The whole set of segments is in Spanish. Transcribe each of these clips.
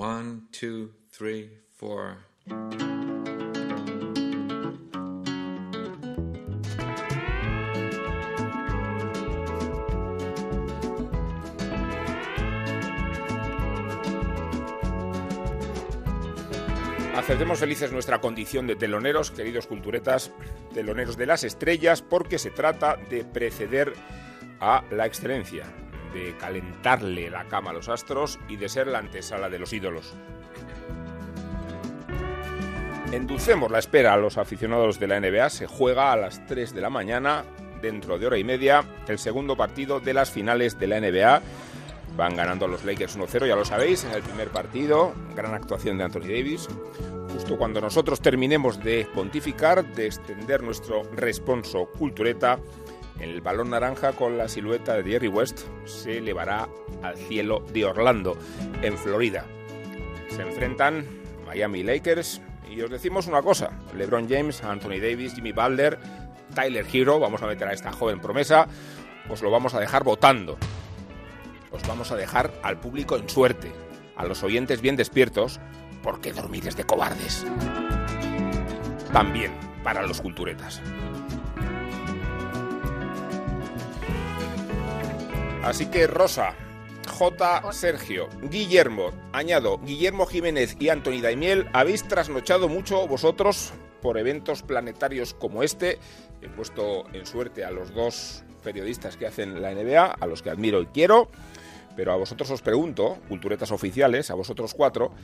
1, 2, 3, 4. Aceptemos felices nuestra condición de teloneros, queridos culturetas, teloneros de las estrellas, porque se trata de preceder a la excelencia, de calentarle la cama a los astros y de ser la antesala de los ídolos. Endulcemos la espera a los aficionados de la NBA. Se juega a las 3 de la mañana, dentro de hora y media, el segundo partido de las finales de la NBA. Van ganando a los Lakers 1-0, ya lo sabéis, en el primer partido. Gran actuación de Anthony Davis. Justo cuando nosotros terminemos de pontificar, de extender nuestro responso cultureta, el balón naranja con la silueta de Jerry West se elevará al cielo de Orlando, en Florida. Se enfrentan Miami Lakers y os decimos una cosa: LeBron James, Anthony Davis, Jimmy Butler, Tyler Hero, vamos a meter a esta joven promesa, os lo vamos a dejar votando. Os vamos a dejar al público en suerte, a los oyentes bien despiertos, porque dormir es de cobardes. También para los culturetas. Así que Rosa, J. Sergio, Guillermo, añado, Guillermo Jiménez y Anthony Daimiel, habéis trasnochado mucho vosotros por eventos planetarios como este. He puesto en suerte a los dos periodistas que hacen la NBA, a los que admiro y quiero. Pero a vosotros os pregunto, culturetas oficiales, a vosotros cuatro,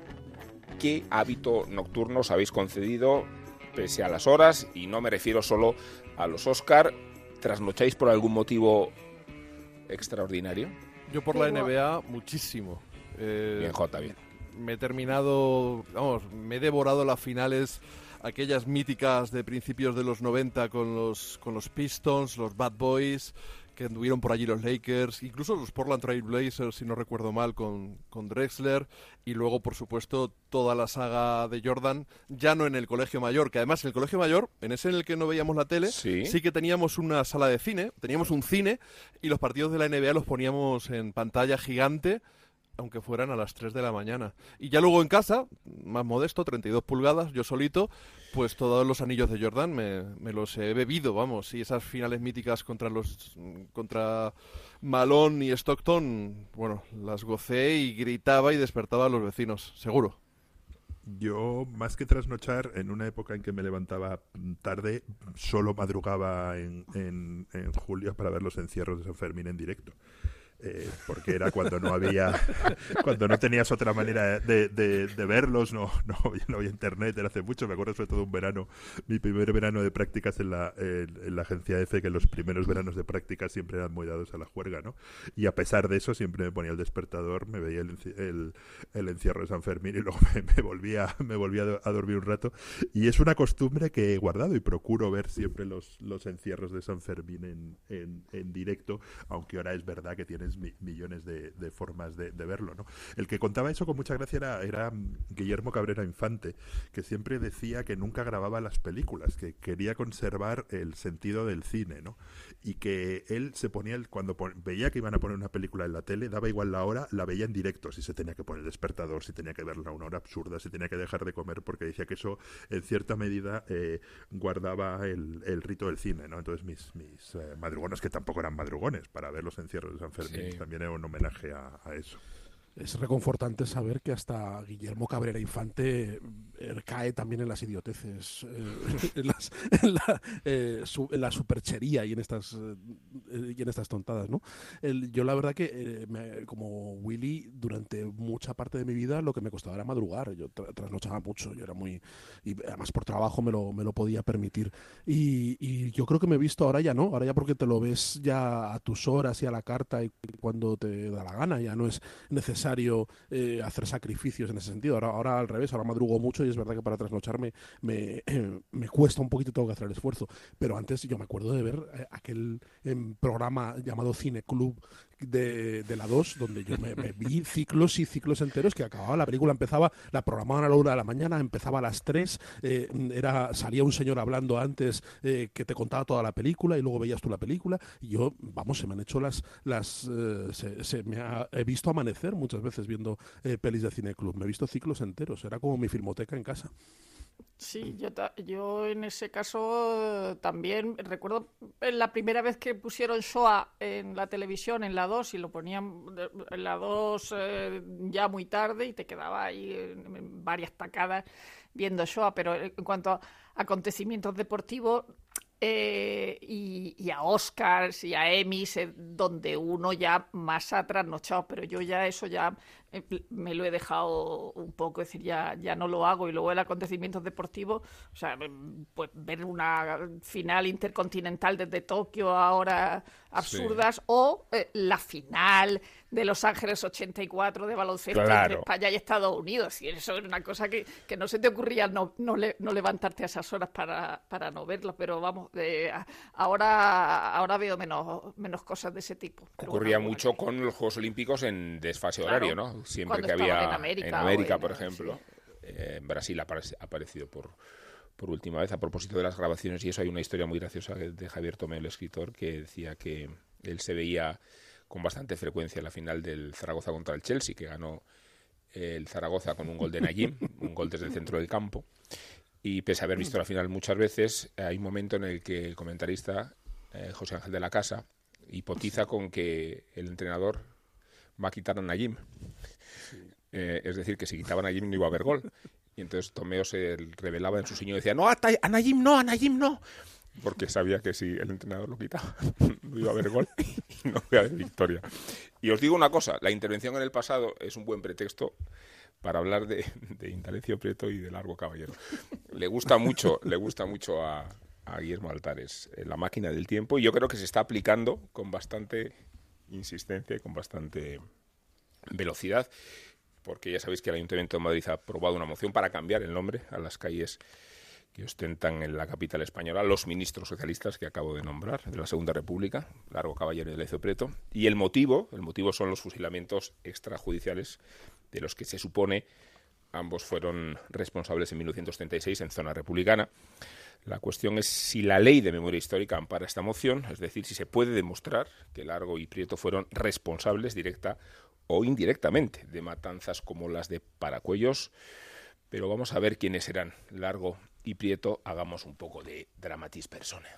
¿qué hábito nocturno os habéis concedido pese a las horas? Y no me refiero solo a los Oscar. ¿Trasnocháis por algún motivo extraordinario? Yo por la NBA muchísimo. Bien, Jota, bien. Me he terminado, me he devorado las finales, aquellas míticas de principios de los 90 con los Pistons, los Bad Boys, que anduvieron por allí los Lakers, incluso los Portland Trail Blazers, si no recuerdo mal, con Drexler, y luego, por supuesto, toda la saga de Jordan, ya no en el Colegio Mayor, que además en el Colegio Mayor, en ese en el que no veíamos la tele, sí que teníamos una sala de cine, teníamos un cine, y los partidos de la NBA los poníamos en pantalla gigante, aunque fueran a las 3 de la mañana. Y ya luego en casa, más modesto, 32 pulgadas, yo solito, pues todos los anillos de Jordan me los he bebido, vamos. Y esas finales míticas contra Malone y Stockton, bueno, las gocé y gritaba y despertaba a los vecinos, seguro. Yo, más que trasnochar, en una época en que me levantaba tarde, solo madrugaba en julio para ver los encierros de San Fermín en directo. Porque era cuando no tenías otra manera de verlos, no había internet, era hace mucho. Me acuerdo sobre todo un verano, mi primer verano de prácticas en la agencia EFE, que los primeros veranos de prácticas siempre eran muy dados a la juerga, ¿no? Y a pesar de eso siempre me ponía el despertador, me veía el encierro de San Fermín y luego me volvía a dormir un rato. Y es una costumbre que he guardado y procuro ver siempre los encierros de San Fermín en directo, aunque ahora es verdad que tienes millones de formas de verlo, ¿no? El que contaba eso con mucha gracia era Guillermo Cabrera Infante, que siempre decía que nunca grababa las películas, que quería conservar el sentido del cine, ¿no? Y que él se ponía, cuando veía que iban a poner una película en la tele, daba igual la hora, la veía en directo, si se tenía que poner el despertador, si tenía que verla a una hora absurda, si tenía que dejar de comer, porque decía que eso en cierta medida guardaba el rito del cine, ¿no? Entonces mis madrugones, que tampoco eran madrugones, para ver los encierros de San Fermín, también era un homenaje a eso. Es reconfortante saber que hasta Guillermo Cabrera Infante cae también en las idioteces, en la superchería y en estas tontadas, ¿no? Yo la verdad que, como Willy, durante mucha parte de mi vida lo que me costaba era madrugar. Yo trasnochaba mucho, yo era muy... Y además por trabajo me lo podía permitir. Y yo creo que me he visto ahora ya, ¿no? Ahora ya porque te lo ves ya a tus horas y a la carta y cuando te da la gana, ya no es necesario hacer sacrificios en ese sentido. Ahora al revés, ahora madrugo mucho y es verdad que para trasnocharme me cuesta un poquito, tengo que hacer el esfuerzo. Pero antes yo me acuerdo de ver aquel programa llamado Cine Club, de la 2, donde yo me vi ciclos y ciclos enteros que acababa, la película empezaba, la programaban a la 1 de la mañana, empezaba a las 3, salía un señor hablando antes que te contaba toda la película y luego veías tú la película, y yo, vamos, se me han hecho he visto amanecer muchas veces viendo pelis de Cineclub, me he visto ciclos enteros, era como mi filmoteca en casa. Sí, yo en ese caso también recuerdo la primera vez que pusieron Shoah en la televisión, en la 2, y lo ponían en la 2 ya muy tarde y te quedaba ahí en varias tacadas viendo Shoah, pero en cuanto a acontecimientos deportivos y a Oscars y a Emmys, donde uno ya más ha trasnochado, pero yo ya eso ya me lo he dejado un poco, es decir, ya no lo hago. Y luego el acontecimientos deportivos, o sea, pues ver una final intercontinental desde Tokio ahora absurdas, sí, o la final de Los Ángeles 84 de baloncesto, claro, entre España y Estados Unidos, y eso era una cosa que no se te ocurría no levantarte a esas horas para no verlo, pero vamos, ahora veo menos cosas de ese tipo. Pero ocurría mucho con los Juegos Olímpicos en desfase horario, ¿no? Siempre que había en América por ejemplo, sí. En Brasil ha aparecido por última vez. A propósito de las grabaciones y eso, hay una historia muy graciosa de Javier Tomé, el escritor, que decía que él se veía con bastante frecuencia la final del Zaragoza contra el Chelsea, que ganó el Zaragoza con un gol de Nayim, un gol desde el centro del campo, y pese a haber visto la final muchas veces, hay un momento en el que el comentarista, José Ángel de la Casa, hipotiza con que el entrenador va a quitar a Nayim. Es decir, que si quitaban a Nayim no iba a haber gol. Y entonces Tomeo se revelaba en su sueño y decía, no, a Nayim no, porque sabía que si el entrenador lo quitaba no iba a haber gol y no iba a haber victoria. Y os digo una cosa, la intervención en el pasado es un buen pretexto para hablar de Indalecio Prieto y de Largo Caballero. Le gusta mucho a Guillermo Altares La máquina del tiempo, y yo creo que se está aplicando con bastante insistencia y con bastante velocidad, porque ya sabéis que el Ayuntamiento de Madrid ha aprobado una moción para cambiar el nombre a las calles que ostentan en la capital española los ministros socialistas que acabo de nombrar, de la Segunda República, Largo Caballero y Indalecio Prieto, y el motivo son los fusilamientos extrajudiciales de los que se supone ambos fueron responsables en 1936 en zona republicana. La cuestión es si la ley de memoria histórica ampara esta moción, es decir, si se puede demostrar que Largo y Prieto fueron responsables directa o indirectamente de matanzas como las de Paracuellos. Pero vamos a ver quiénes eran Largo y Prieto. Hagamos un poco de dramatis personae.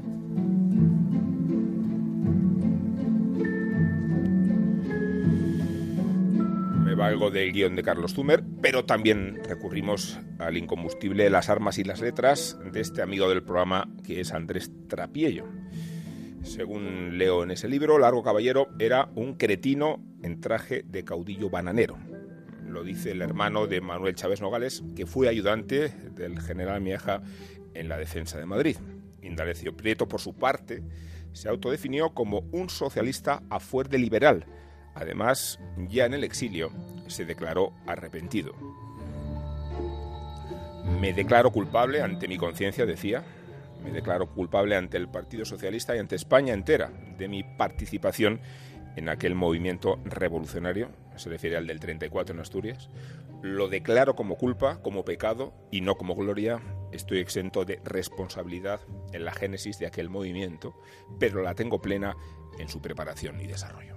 Me valgo del guión de Carlos Zumer, pero también recurrimos al incombustible Las armas y las letras de este amigo del programa que es Andrés Trapiello. Según leo en ese libro, Largo Caballero era un cretino en traje de caudillo bananero. Lo dice el hermano de Manuel Chávez Nogales, que fue ayudante del general Miaja en la defensa de Madrid. Indalecio Prieto, por su parte, se autodefinió como un socialista a fuer de liberal. Además, ya en el exilio, se declaró arrepentido. Me declaro culpable ante mi conciencia, decía. Me declaro culpable ante el Partido Socialista y ante España entera de mi participación en aquel movimiento revolucionario, se refiere al del 34 en Asturias. Lo declaro como culpa, como pecado y no como gloria. Estoy exento de responsabilidad en la génesis de aquel movimiento, pero la tengo plena en su preparación y desarrollo.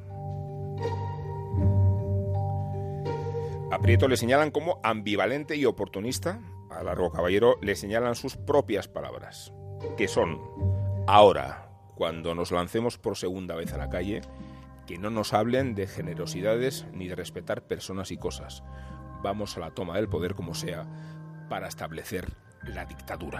A Prieto le señalan como ambivalente y oportunista. A Largo Caballero le señalan sus propias palabras, que son: ahora, cuando nos lancemos por segunda vez a la calle, que no nos hablen de generosidades ni de respetar personas y cosas. Vamos a la toma del poder como sea, para establecer la dictadura.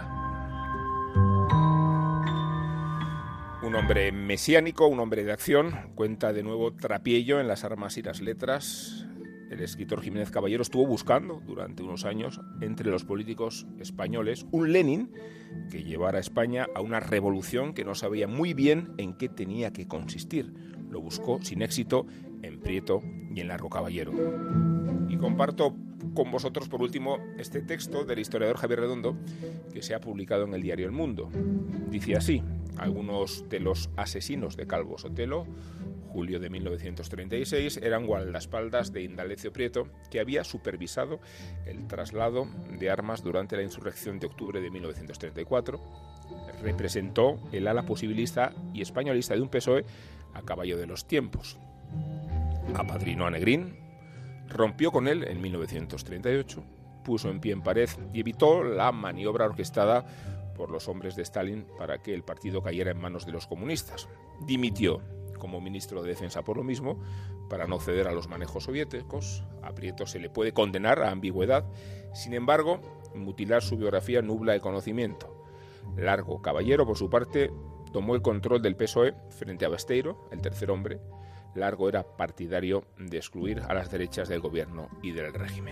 Un hombre mesiánico, un hombre de acción, cuenta de nuevo Trapiello en Las armas y las letras. El escritor Jiménez Caballero estuvo buscando durante unos años entre los políticos españoles un Lenin que llevara a España a una revolución que no sabía muy bien en qué tenía que consistir. Lo buscó sin éxito en Prieto y en Largo Caballero. Y comparto con vosotros, por último, este texto del historiador Javier Redondo, que se ha publicado en el diario El Mundo. Dice así: algunos de los asesinos de Calvo Sotelo julio de 1936, eran guardaespaldas de Indalecio Prieto, que había supervisado el traslado de armas durante la insurrección de octubre de 1934. Representó el ala posibilista y españolista de un PSOE a caballo de los tiempos. Apadrinó a Negrín, rompió con él en 1938, puso en pie en pared y evitó la maniobra orquestada por los hombres de Stalin para que el partido cayera en manos de los comunistas. Dimitió como ministro de Defensa por lo mismo, para no ceder a los manejos soviéticos. A Prieto se le puede condenar a ambigüedad. Sin embargo, mutilar su biografía nubla el conocimiento. Largo Caballero, por su parte, tomó el control del PSOE frente a Besteiro, el tercer hombre. Largo era partidario de excluir a las derechas del gobierno y del régimen.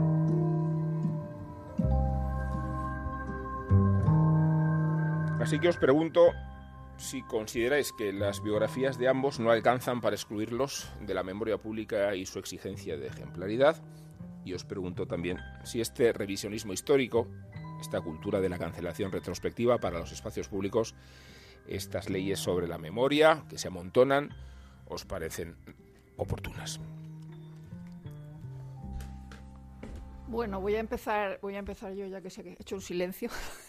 Así que os pregunto si consideráis que las biografías de ambos no alcanzan para excluirlos de la memoria pública y su exigencia de ejemplaridad. Y os pregunto también si este revisionismo histórico, esta cultura de la cancelación retrospectiva para los espacios públicos, estas leyes sobre la memoria que se amontonan, os parecen oportunas. Bueno, voy a empezar yo, ya que sé que he hecho un silencio.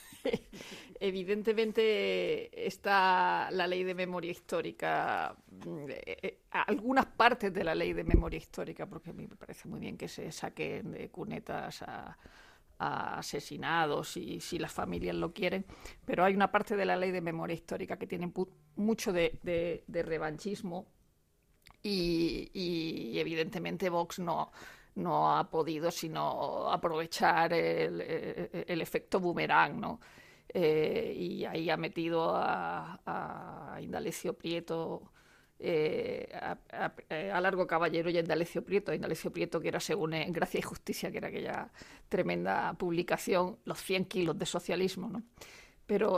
Evidentemente está la ley de memoria histórica, algunas partes de la ley de memoria histórica, porque a mí me parece muy bien que se saquen de cunetas a asesinados y si las familias lo quieren, pero hay una parte de la ley de memoria histórica que tiene mucho de revanchismo y evidentemente Vox no ha podido sino aprovechar el efecto boomerang, ¿no? Y ahí ha metido a Indalecio Prieto, a Largo Caballero y a Indalecio Prieto. A Indalecio Prieto, que era, según Gracia y Justicia, que era aquella tremenda publicación, los 100 kilos de socialismo, ¿no? Pero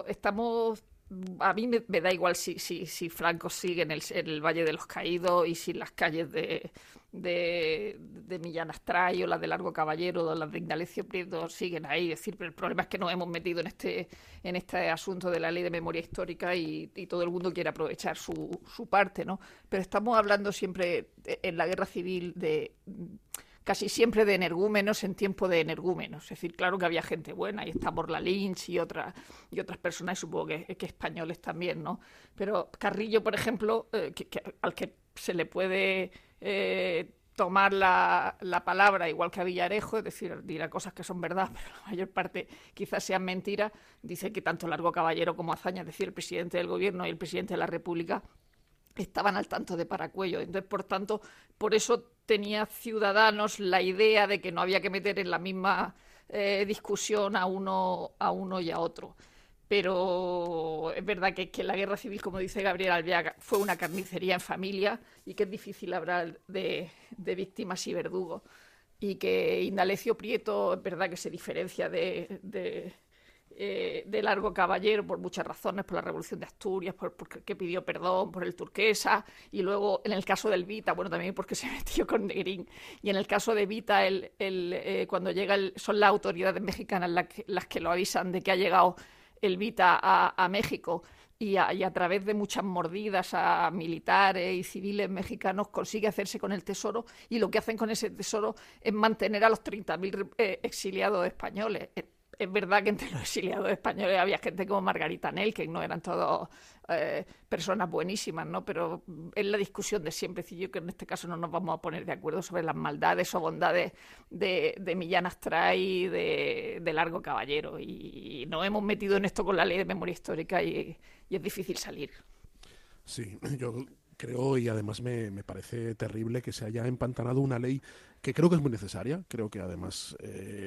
a mí me da igual si Franco sigue en el Valle de los Caídos y si las calles de Millán Astray o las de Largo Caballero o las de Indalecio Prieto siguen ahí. Es decir, pero el problema es que nos hemos metido en este asunto de la ley de memoria histórica y todo el mundo quiere aprovechar su parte, ¿no? Pero estamos hablando siempre en la guerra civil casi siempre de energúmenos en tiempo de energúmenos. Es decir, claro que había gente buena, y está Borla Lynch y otras personas, y supongo que españoles también, ¿no? Pero Carrillo, por ejemplo, al que se le puede tomar la palabra, igual que a Villarejo, es decir, dirá cosas que son verdad, pero la mayor parte quizás sean mentiras, dice que tanto Largo Caballero como Azaña, es decir, el presidente del gobierno y el presidente de la República, estaban al tanto de Paracuello. Entonces, por tanto, por eso tenía Ciudadanos la idea de que no había que meter en la misma discusión a uno y a otro. Pero es verdad que la guerra civil, como dice Gabriel Alvear, fue una carnicería en familia y que es difícil hablar de víctimas y verdugos. Y que Indalecio Prieto es verdad que se diferencia de Largo Caballero por muchas razones, por la Revolución de Asturias, porque pidió perdón, por el Turquesa, y luego en el caso del Vita, bueno, también porque se metió con Negrín, y en el caso de Vita, cuando llega son las autoridades mexicanas las que lo avisan de que ha llegado el Vita a México, y a través de muchas mordidas a militares y civiles mexicanos consigue hacerse con el tesoro, y lo que hacen con ese tesoro es mantener a los 30.000 exiliados españoles. Es verdad que entre los exiliados españoles había gente como Margarita Nel, que no eran todos personas buenísimas, ¿no? Pero es la discusión de siempre. Es decir, yo que en este caso no nos vamos a poner de acuerdo sobre las maldades o bondades de Millán Astray y de Largo Caballero. Y nos hemos metido en esto con la ley de memoria histórica y es difícil salir. Sí, yo creo, y además me parece terrible que se haya empantanado una ley que creo que es muy necesaria. Creo que además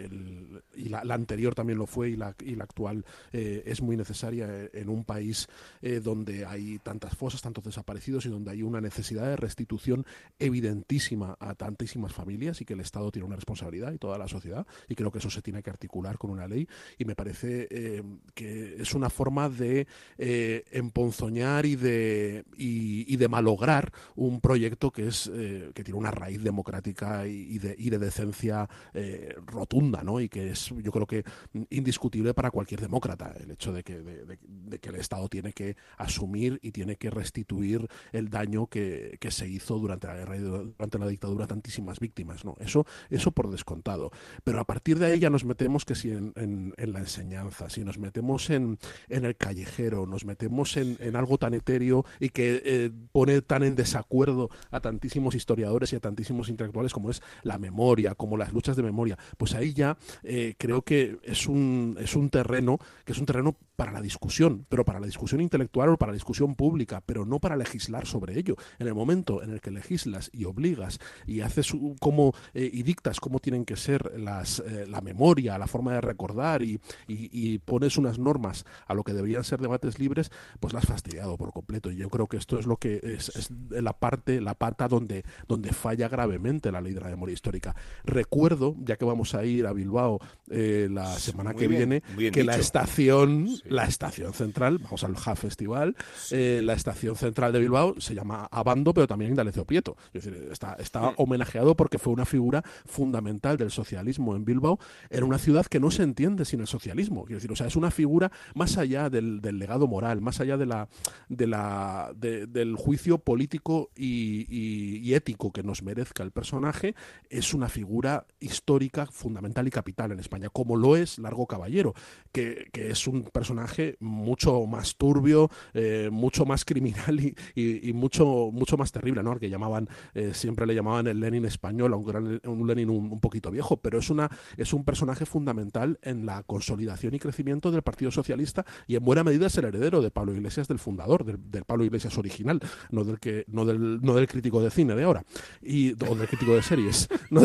la anterior también lo fue, y la actual es muy necesaria en un país donde hay tantas fosas, tantos desaparecidos, y donde hay una necesidad de restitución evidentísima a tantísimas familias, y que el Estado tiene una responsabilidad y toda la sociedad, y creo que eso se tiene que articular con una ley, y me parece que es una forma de emponzoñar y de malograr un proyecto que tiene una raíz democrática y y de decencia rotunda, ¿no? Y que es, yo creo que indiscutible para cualquier demócrata, el hecho de que el Estado tiene que asumir y tiene que restituir el daño que se hizo durante la guerra y durante la dictadura a tantísimas víctimas, ¿no? Eso por descontado. Pero a partir de ahí ya nos metemos que si en la enseñanza, si nos metemos en el callejero, nos metemos en algo tan etéreo y que pone tan en desacuerdo a tantísimos historiadores y a tantísimos intelectuales como es la memoria, como las luchas de memoria, pues ahí ya creo que es un terreno que es un terreno para la discusión, pero para la discusión intelectual o para la discusión pública, pero no para legislar sobre ello. En el momento en el que legislas y obligas y haces y dictas cómo tienen que ser la memoria, la forma de recordar y pones unas normas a lo que deberían ser debates libres, pues la has fastidiado por completo. Y yo creo que esto es lo que es la pata donde falla gravemente la ley de la memoria histórica. Recuerdo, ya que vamos a ir a Bilbao la semana que viene, que la estación central, vamos al HA Festival, la estación central de Bilbao se llama Abando, pero también Indalecio Prieto. Es decir, está homenajeado porque fue una figura fundamental del socialismo en Bilbao, en una ciudad que no se entiende sin el socialismo. Quiero decir, o sea, es una figura más allá del legado moral, más allá del juicio político y ético que nos merezca el personaje, es una figura histórica fundamental y capital en España, como lo es Largo Caballero, que es un personaje mucho más turbio, mucho más criminal y mucho más terrible, ¿no? Al que siempre le llamaban el Lenin español, aunque era un Lenin un poquito viejo, pero es un personaje fundamental en la consolidación y crecimiento del Partido Socialista, y en buena medida es el heredero de Pablo Iglesias, del fundador, del Pablo Iglesias original, no del crítico de cine de ahora, o del crítico de series.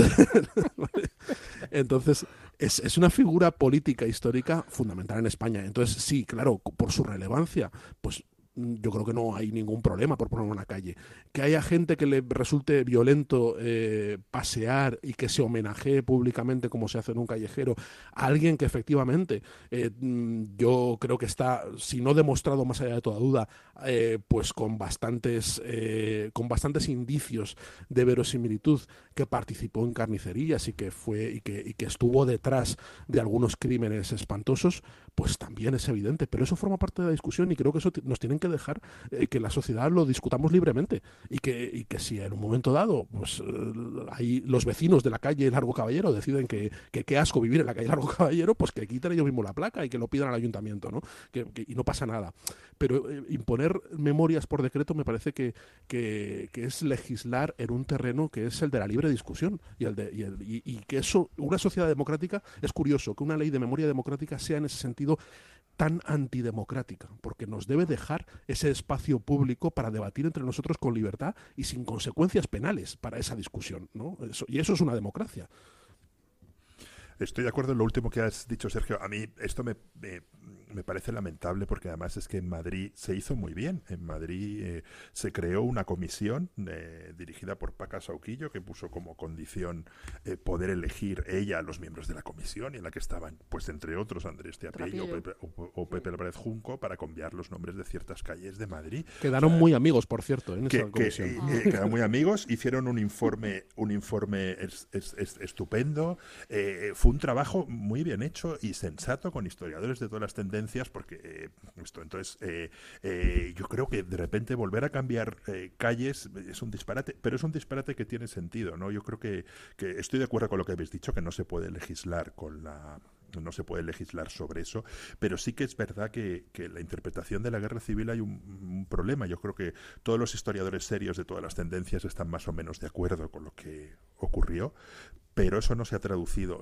Entonces, es una figura política histórica fundamental en España. Entonces, sí, claro, por su relevancia, pues yo creo que no hay ningún problema por ponerlo en la calle. Que haya gente que le resulte violento pasear y que se homenajee públicamente, como se hace en un callejero, a alguien que efectivamente yo creo que está, si no demostrado más allá de toda duda, pues con bastantes indicios de verosimilitud, que participó en carnicerías y que estuvo detrás de algunos crímenes espantosos, pues también es evidente. Pero eso forma parte de la discusión y creo que eso nos tienen que dejar que la sociedad lo discutamos libremente y que si en un momento dado pues ahí los vecinos de la calle Largo Caballero deciden que qué asco vivir en la calle Largo Caballero, pues que quiten ellos mismos la placa y que lo pidan al ayuntamiento, ¿no? Y no pasa nada. Pero imponer memorias por decreto me parece que es legislar en un terreno que es el de la libre discusión y que eso, una sociedad democrática, es curioso que una ley de memoria democrática sea en ese sentido tan antidemocrática, porque nos debe dejar ese espacio público para debatir entre nosotros con libertad y sin consecuencias penales para esa discusión, ¿no? Eso es una democracia. Estoy de acuerdo en lo último que has dicho, Sergio. A mí esto me parece lamentable porque además es que en Madrid se hizo muy bien. En Madrid se creó una comisión dirigida por Paca Sauquillo que puso como condición poder elegir ella a los miembros de la comisión, y en la que estaban, pues entre otros, Andrés Tiapello o Pepe Álvarez Junco, para cambiar los nombres de ciertas calles de Madrid. Quedaron muy amigos, por cierto, en esa comisión. Quedaron muy amigos, hicieron un informe estupendo. Fue un trabajo muy bien hecho y sensato con historiadores de todas las tendencias, porque yo creo que de repente volver a cambiar calles es un disparate, pero es un disparate que tiene sentido, ¿no? Yo creo que estoy de acuerdo con lo que habéis dicho, que no se puede legislar sobre eso, pero sí que es verdad que la interpretación de la guerra civil hay un problema. Yo creo que todos los historiadores serios de todas las tendencias están más o menos de acuerdo con lo que ocurrió, pero eso no se ha traducido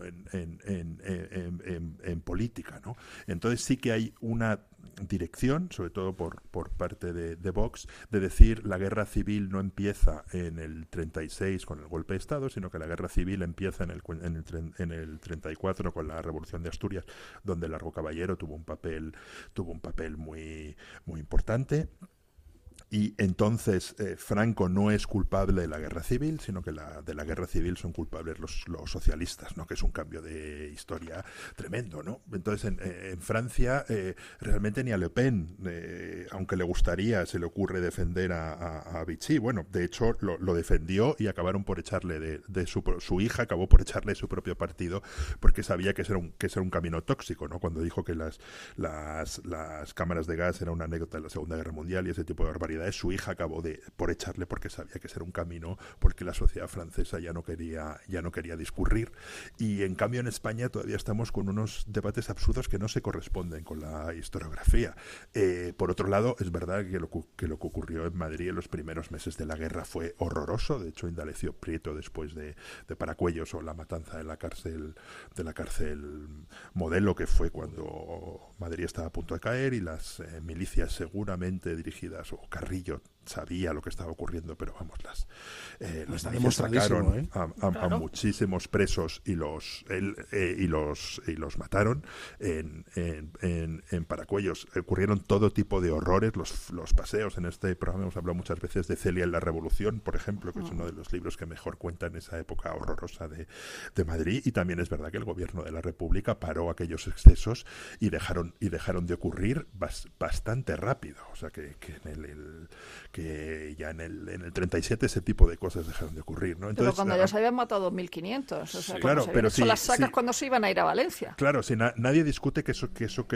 en política, ¿no? Entonces sí que hay una dirección, sobre todo por parte de Vox, de decir la guerra civil no empieza en el 36 con el golpe de Estado, sino que la guerra civil empieza en el 34 con la Revolución de Asturias, donde Largo Caballero tuvo un papel muy, muy importante. Y entonces Franco no es culpable de la guerra civil, sino que de la guerra civil son culpables los socialistas, ¿no? Que es un cambio de historia tremendo, ¿no? Entonces en Francia realmente ni a Le Pen, aunque le gustaría, se le ocurre defender a Vichy. Bueno, de hecho lo defendió y acabaron por echarle su hija acabó por echarle de su propio partido porque sabía que ese era un camino tóxico, ¿no? Cuando dijo que las cámaras de gas era una anécdota de la Segunda Guerra Mundial y ese tipo de barbaridades, su hija acabó por echarle porque sabía que ese era un camino porque la sociedad francesa ya no quería discurrir. Y en cambio en España todavía estamos con unos debates absurdos que no se corresponden con la historiografía. Por otro lado, es verdad que lo que ocurrió en Madrid en los primeros meses de la guerra fue horroroso. De hecho, Indalecio Prieto, después de Paracuellos o la matanza de la cárcel Modelo, que fue cuando Madrid estaba a punto de caer y las milicias seguramente dirigidas, o Carrillo sabía lo que estaba ocurriendo, pero vamos, las milicias sacaron a muchísimos presos y los mataron en Paracuellos. Ocurrieron todo tipo de horrores, los paseos. En este programa hemos hablado muchas veces de Celia en la Revolución, por ejemplo, que es uno de los libros que mejor cuentan esa época horrorosa de Madrid. Y también es verdad que el gobierno de la República paró aquellos excesos y dejaron de ocurrir bastante rápido. O sea que ya en el 37 ese tipo de cosas dejaron de ocurrir, ¿no? Entonces, pero cuando ya se habían matado 2.500, o sea, claro, pero son las sacas cuando se iban a ir a Valencia. Claro, nadie discute que eso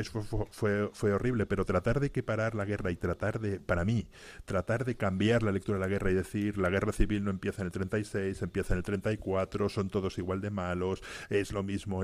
fue horrible, pero tratar de equiparar la guerra y tratar de cambiar la lectura de la guerra y decir la guerra civil no empieza en el 36, empieza en el 34, son todos igual de malos, es lo mismo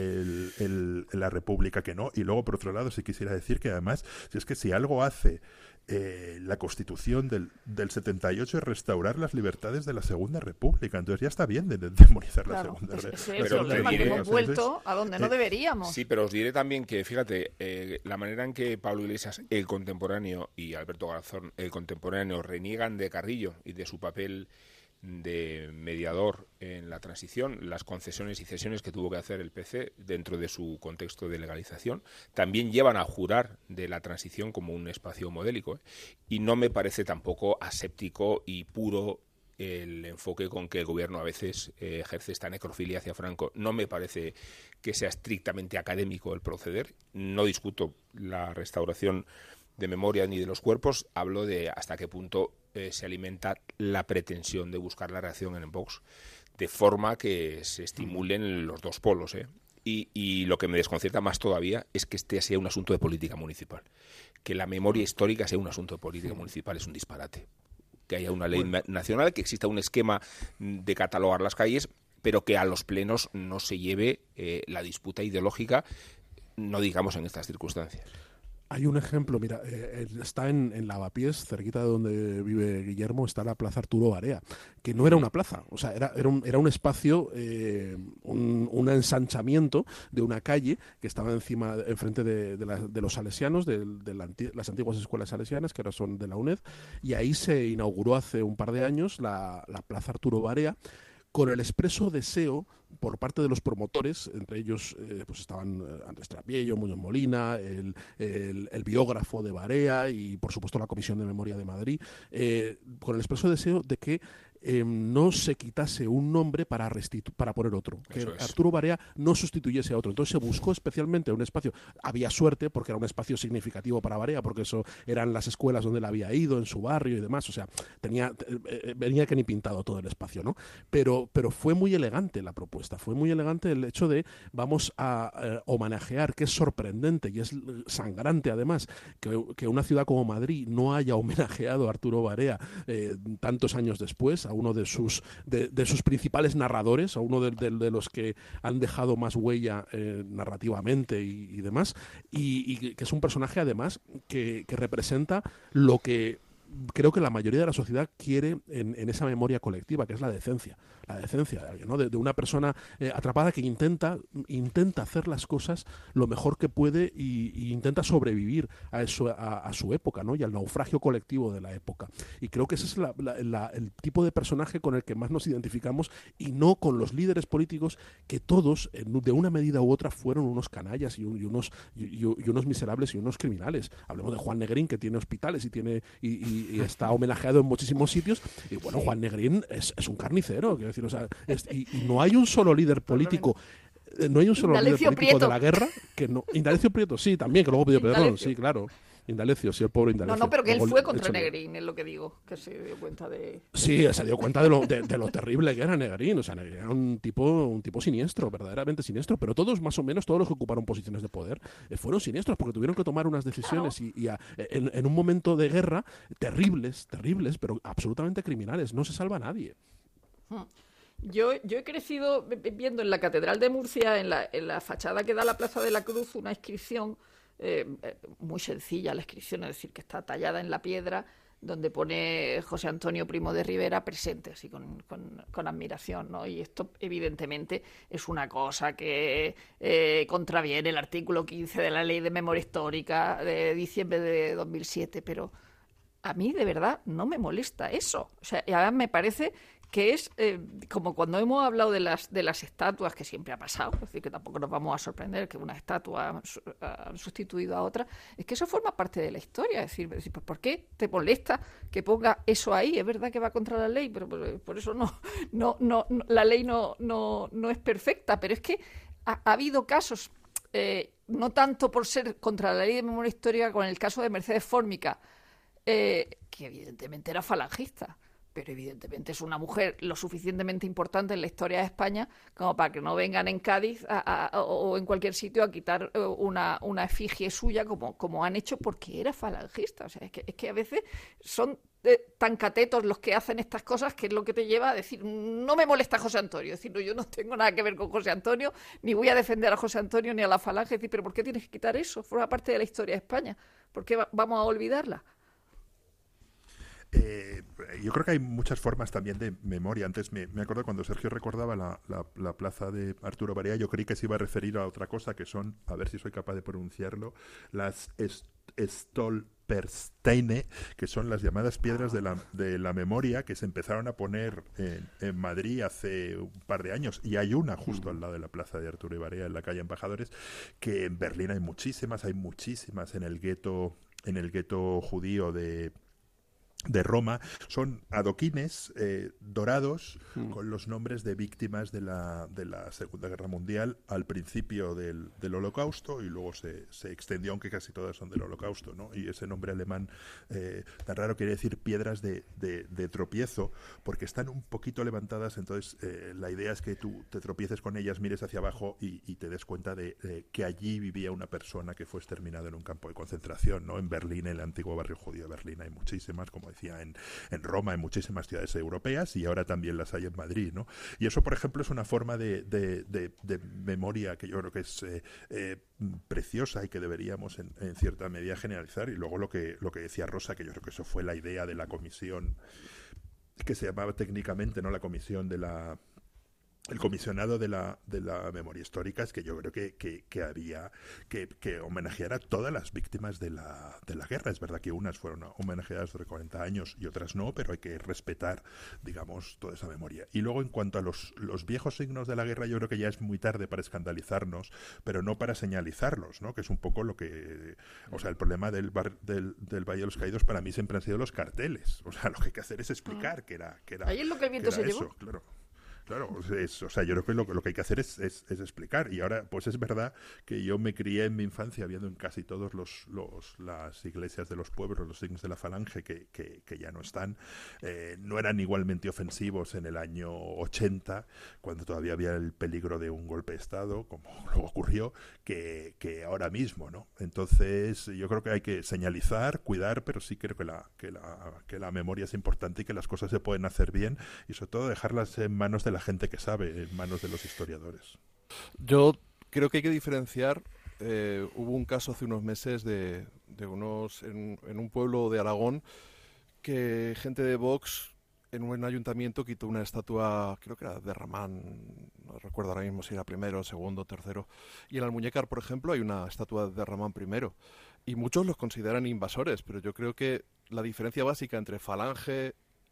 la República que no. Y luego, por otro lado, sí quisiera decir que además, si algo hace la Constitución del 78 es restaurar las libertades de la Segunda República. Entonces ya está bien de demonizar la Segunda República. Pero hemos vuelto a donde no deberíamos. Sí, pero os diré también que, fíjate, la manera en que Pablo Iglesias, el contemporáneo, y Alberto Garzón, el contemporáneo, reniegan de Carrillo y de su papel de mediador en la transición, las concesiones y cesiones que tuvo que hacer el PC dentro de su contexto de legalización, también llevan a jurar de la transición como un espacio modélico, y no me parece tampoco aséptico y puro el enfoque con que el gobierno a veces ejerce esta necrofilia hacia Franco. No me parece que sea estrictamente académico el proceder. No discuto la restauración de memoria ni de los cuerpos, hablo de hasta qué punto se alimenta la pretensión de buscar la reacción en Vox, de forma que se estimulen los dos polos, Y lo que me desconcierta más todavía es que este sea un asunto de política municipal. Que la memoria histórica sea un asunto de política municipal es un disparate. Que haya una ley nacional, que exista un esquema de catalogar las calles, pero que a los plenos no se lleve la disputa ideológica, no digamos en estas circunstancias. Hay un ejemplo, mira, está en Lavapiés, cerquita de donde vive Guillermo, está la Plaza Arturo Barea, que no era una plaza, o sea, era un espacio, un ensanchamiento de una calle que estaba enfrente de los salesianos, de las antiguas escuelas salesianas, que ahora son de la UNED, y ahí se inauguró hace un par de años la Plaza Arturo Barea, con el expreso deseo por parte de los promotores, entre ellos pues estaban Andrés Trapiello, Muñoz Molina, el biógrafo de Barea y por supuesto la Comisión de Memoria de Madrid, con el expreso deseo de que no se quitase un nombre para poner otro, que Arturo Barea no sustituyese a otro. Entonces se buscó especialmente un espacio, había suerte porque era un espacio significativo para Barea, porque eso eran las escuelas donde él había ido, en su barrio y demás, o sea, venía que ni pintado todo el espacio, ¿no? Pero fue muy elegante la propuesta, fue muy elegante el hecho de vamos a homenajear, que es sorprendente y es sangrante además, que una ciudad como Madrid no haya homenajeado a Arturo Barea tantos años después, a uno de sus principales narradores, a uno de los que han dejado más huella narrativamente y demás, y que es un personaje además que representa lo que creo que la mayoría de la sociedad quiere en esa memoria colectiva, que es la decencia, ¿no? de una persona atrapada que intenta hacer las cosas lo mejor que puede y intenta sobrevivir a su época, ¿no? Y al naufragio colectivo de la época. Y creo que ese es el tipo de personaje con el que más nos identificamos, y no con los líderes políticos que todos, de una medida u otra, fueron unos canallas y unos miserables y unos criminales. Hablemos de Juan Negrín, que tiene hospitales y y está homenajeado en muchísimos sitios. Y bueno, Juan Negrín es un carnicero, quiero decir, o sea, y no hay un solo líder político. No hay un solo líder político Prieto. de la guerra que no. Indalecio Prieto, sí, también, que luego pidió perdón, sí, claro. Indalecio, sí, el pobre Indalecio. No, pero que luego él fue contra Negrín, es lo que digo, que se dio cuenta de... Sí, se dio cuenta de lo terrible que era Negrín. O sea, Negrín era un tipo siniestro, verdaderamente siniestro. Pero todos, más o menos, todos los que ocuparon posiciones de poder fueron siniestros porque tuvieron que tomar unas decisiones en un momento de guerra terribles, pero absolutamente criminales. No se salva a nadie. Yo he crecido viendo en la Catedral de Murcia, en la fachada que da a la Plaza de la Cruz, una inscripción muy sencilla, la inscripción, es decir, que está tallada en la piedra, donde pone José Antonio Primo de Rivera presente, así con admiración, ¿no? Y esto, evidentemente, es una cosa que contraviene el artículo 15 de la Ley de Memoria Histórica de diciembre de 2007, pero a mí, de verdad, no me molesta eso. O sea, y además me parece que es como cuando hemos hablado de las estatuas, que siempre ha pasado, es decir, que tampoco nos vamos a sorprender que una estatua ha sustituido a otra, es que eso forma parte de la historia. Es decir, ¿por qué te molesta que ponga eso ahí? Es verdad que va contra la ley, pero por eso no la ley no es perfecta, pero es que ha habido casos, no tanto por ser contra la ley de memoria histórica, con el caso de Mercedes Fórmica, que evidentemente era falangista, pero evidentemente es una mujer lo suficientemente importante en la historia de España como para que no vengan en Cádiz o en cualquier sitio a quitar una efigie suya como han hecho porque era falangista. O sea, es que a veces son tan catetos los que hacen estas cosas que es lo que te lleva a decir, no me molesta José Antonio. Es decir, no, yo no tengo nada que ver con José Antonio, ni voy a defender a José Antonio ni a la falange. Es decir, pero ¿por qué tienes que quitar eso? Forma parte de la historia de España. ¿Por qué vamos a olvidarla? Yo creo que hay muchas formas también de memoria. Antes me acuerdo cuando Sergio recordaba la plaza de Arturo Barea, yo creí que se iba a referir a otra cosa, que son, a ver si soy capaz de pronunciarlo, las Stolpersteine, que son las llamadas piedras de la memoria, que se empezaron a poner en Madrid hace un par de años, y hay una justo al lado de la plaza de Arturo Barea, en la calle Embajadores, que en Berlín hay muchísimas en el gueto judío de Roma. Son adoquines dorados con los nombres de víctimas de la Segunda Guerra Mundial al principio del Holocausto, y luego se extendió, aunque casi todas son del Holocausto, ¿no? Y ese nombre alemán tan raro quiere decir piedras de tropiezo, porque están un poquito levantadas. Entonces la idea es que tú te tropieces con ellas, mires hacia abajo y te des cuenta de que allí vivía una persona que fue exterminada en un campo de concentración, ¿no? En Berlín, en el antiguo barrio judío de Berlín, hay muchísimas, como decía, en Roma, en muchísimas ciudades europeas, y ahora también las hay en Madrid, ¿no? Y eso, por ejemplo, es una forma de memoria que yo creo que es preciosa y que deberíamos en cierta medida generalizar. Y luego lo que decía Rosa, que yo creo que eso fue la idea de la comisión, que se llamaba técnicamente, ¿no?, la comisión el comisionado de la memoria histórica, es que yo creo que había que homenajear a todas las víctimas de la guerra. Es verdad que unas fueron homenajeadas hace 40 años y otras no, pero hay que respetar, digamos, toda esa memoria. Y luego, en cuanto a los viejos signos de la guerra, yo creo que ya es muy tarde para escandalizarnos, pero no para señalizarlos, ¿no? Que es un poco lo que... O sea, el problema del Valle de los Caídos para mí siempre han sido los carteles. O sea, lo que hay que hacer es explicar que era ahí es lo que el viento se eso, llevó. Claro, o sea, yo creo que lo que hay que hacer es explicar. Y ahora, pues es verdad que yo me crié en mi infancia viendo en casi todos las iglesias de los pueblos los signos de la falange que ya no están. No eran igualmente ofensivos en el año 80, cuando todavía había el peligro de un golpe de Estado, como luego ocurrió, que ahora mismo, ¿no? Entonces, yo creo que hay que señalizar, cuidar, pero sí creo que la memoria es importante y que las cosas se pueden hacer bien, y sobre todo dejarlas en manos de la gente que sabe, en manos de los historiadores. Yo creo que hay que diferenciar. Hubo un caso hace unos meses de unos en un pueblo de Aragón, que gente de Vox en un ayuntamiento quitó una estatua, creo que era de Ramán, no recuerdo ahora mismo si era primero, segundo, tercero, y en Almuñécar, por ejemplo, hay una estatua de Ramán primero, y muchos los consideran invasores, pero yo creo que la diferencia básica entre Falange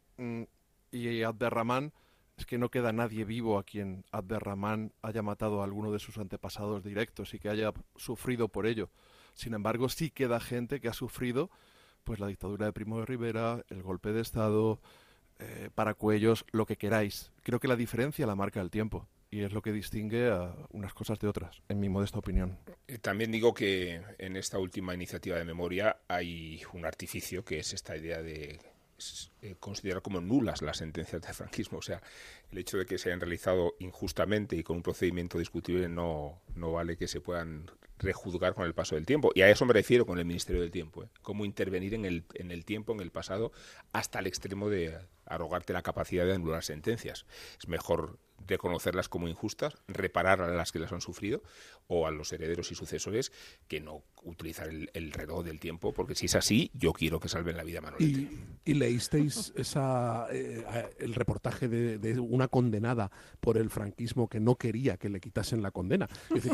y Abderramán es que no queda nadie vivo a quien Abderramán haya matado a alguno de sus antepasados directos y que haya sufrido por ello. Sin embargo, sí queda gente que ha sufrido pues la dictadura de Primo de Rivera, el golpe de Estado, Paracuellos, lo que queráis. Creo que la diferencia la marca el tiempo. Y es lo que distingue a unas cosas de otras, en mi modesta opinión. También digo que en esta última iniciativa de memoria hay un artificio, que es esta idea de considerar como nulas las sentencias del franquismo. O sea, el hecho de que se hayan realizado injustamente y con un procedimiento discutible no vale que se puedan rejuzgar con el paso del tiempo. Y a eso me refiero con el Ministerio del Tiempo, cómo intervenir en el tiempo, en el pasado, hasta el extremo de arrogarte la capacidad de anular sentencias. Es mejor reconocerlas como injustas, reparar a las que las han sufrido o a los herederos y sucesores, que no utilizar el reloj del tiempo, porque si es así, yo quiero que salven la vida a Manolete. ¿Y leísteis el reportaje de una condenada por el franquismo que no quería que le quitasen la condena?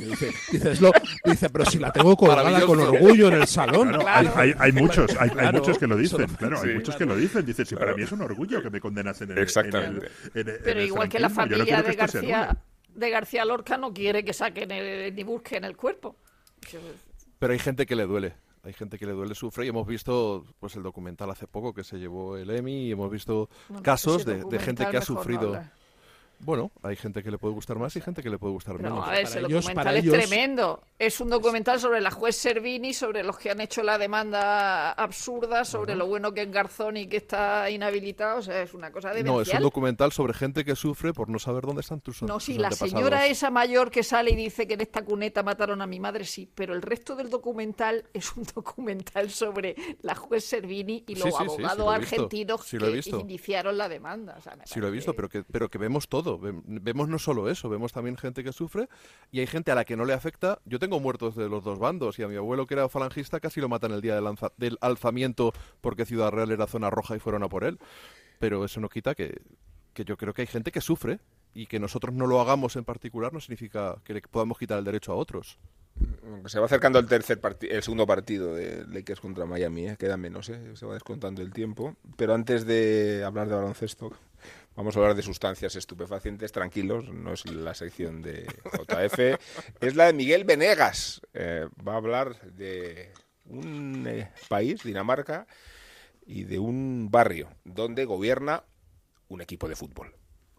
Dice, pero si la tengo colgada con orgullo en el salón. Claro, hay muchos, hay Claro, muchos que lo dicen. eso, Claro, hay muchos que lo dicen. Dicen, sí, para mí es un orgullo que me condenasen en el Exactamente. Pero igual que la familia de García Lorca no quiere que saquen ni busquen el cuerpo. Pero hay gente que le duele. Hay gente que le duele, sufre, y hemos visto pues el documental hace poco que se llevó el Emmy, y hemos visto casos de gente que ha sufrido. Bueno, hay gente que le puede gustar más y gente que le puede gustar menos. A ver, ese documental es tremendo. Es un documental sobre la juez Servini, sobre los que han hecho la demanda absurda, sobre lo bueno que es Garzón y que está inhabilitado. O sea, es una cosa demencial. No, es un documental sobre gente que sufre por no saber dónde están tus No, sí, tus la antepasados. señora esa mayor que sale y dice que en esta cuneta mataron a mi madre, sí, pero el resto del documental es un documental sobre la juez Servini y los abogados argentinos que iniciaron la demanda. O sea, sí lo he visto, pero que vemos todo. Vemos no solo eso, vemos también gente que sufre, y hay gente a la que no le afecta. Yo tengo muertos de los dos bandos, y a mi abuelo, que era falangista, casi lo matan el día del alzamiento porque Ciudad Real era zona roja y fueron a por él. Pero eso no quita que yo creo que hay gente que sufre, y que nosotros no lo hagamos en particular no significa que le podamos quitar el derecho a otros. Se va acercando el segundo partido de Lakers contra Miami, queda menos, se va descontando el tiempo. Pero antes de hablar de baloncesto, vamos a hablar de sustancias estupefacientes. Tranquilos, no es la sección de JF, es la de Miguel Venegas. Va a hablar de un país, Dinamarca, y de un barrio donde gobierna un equipo de fútbol.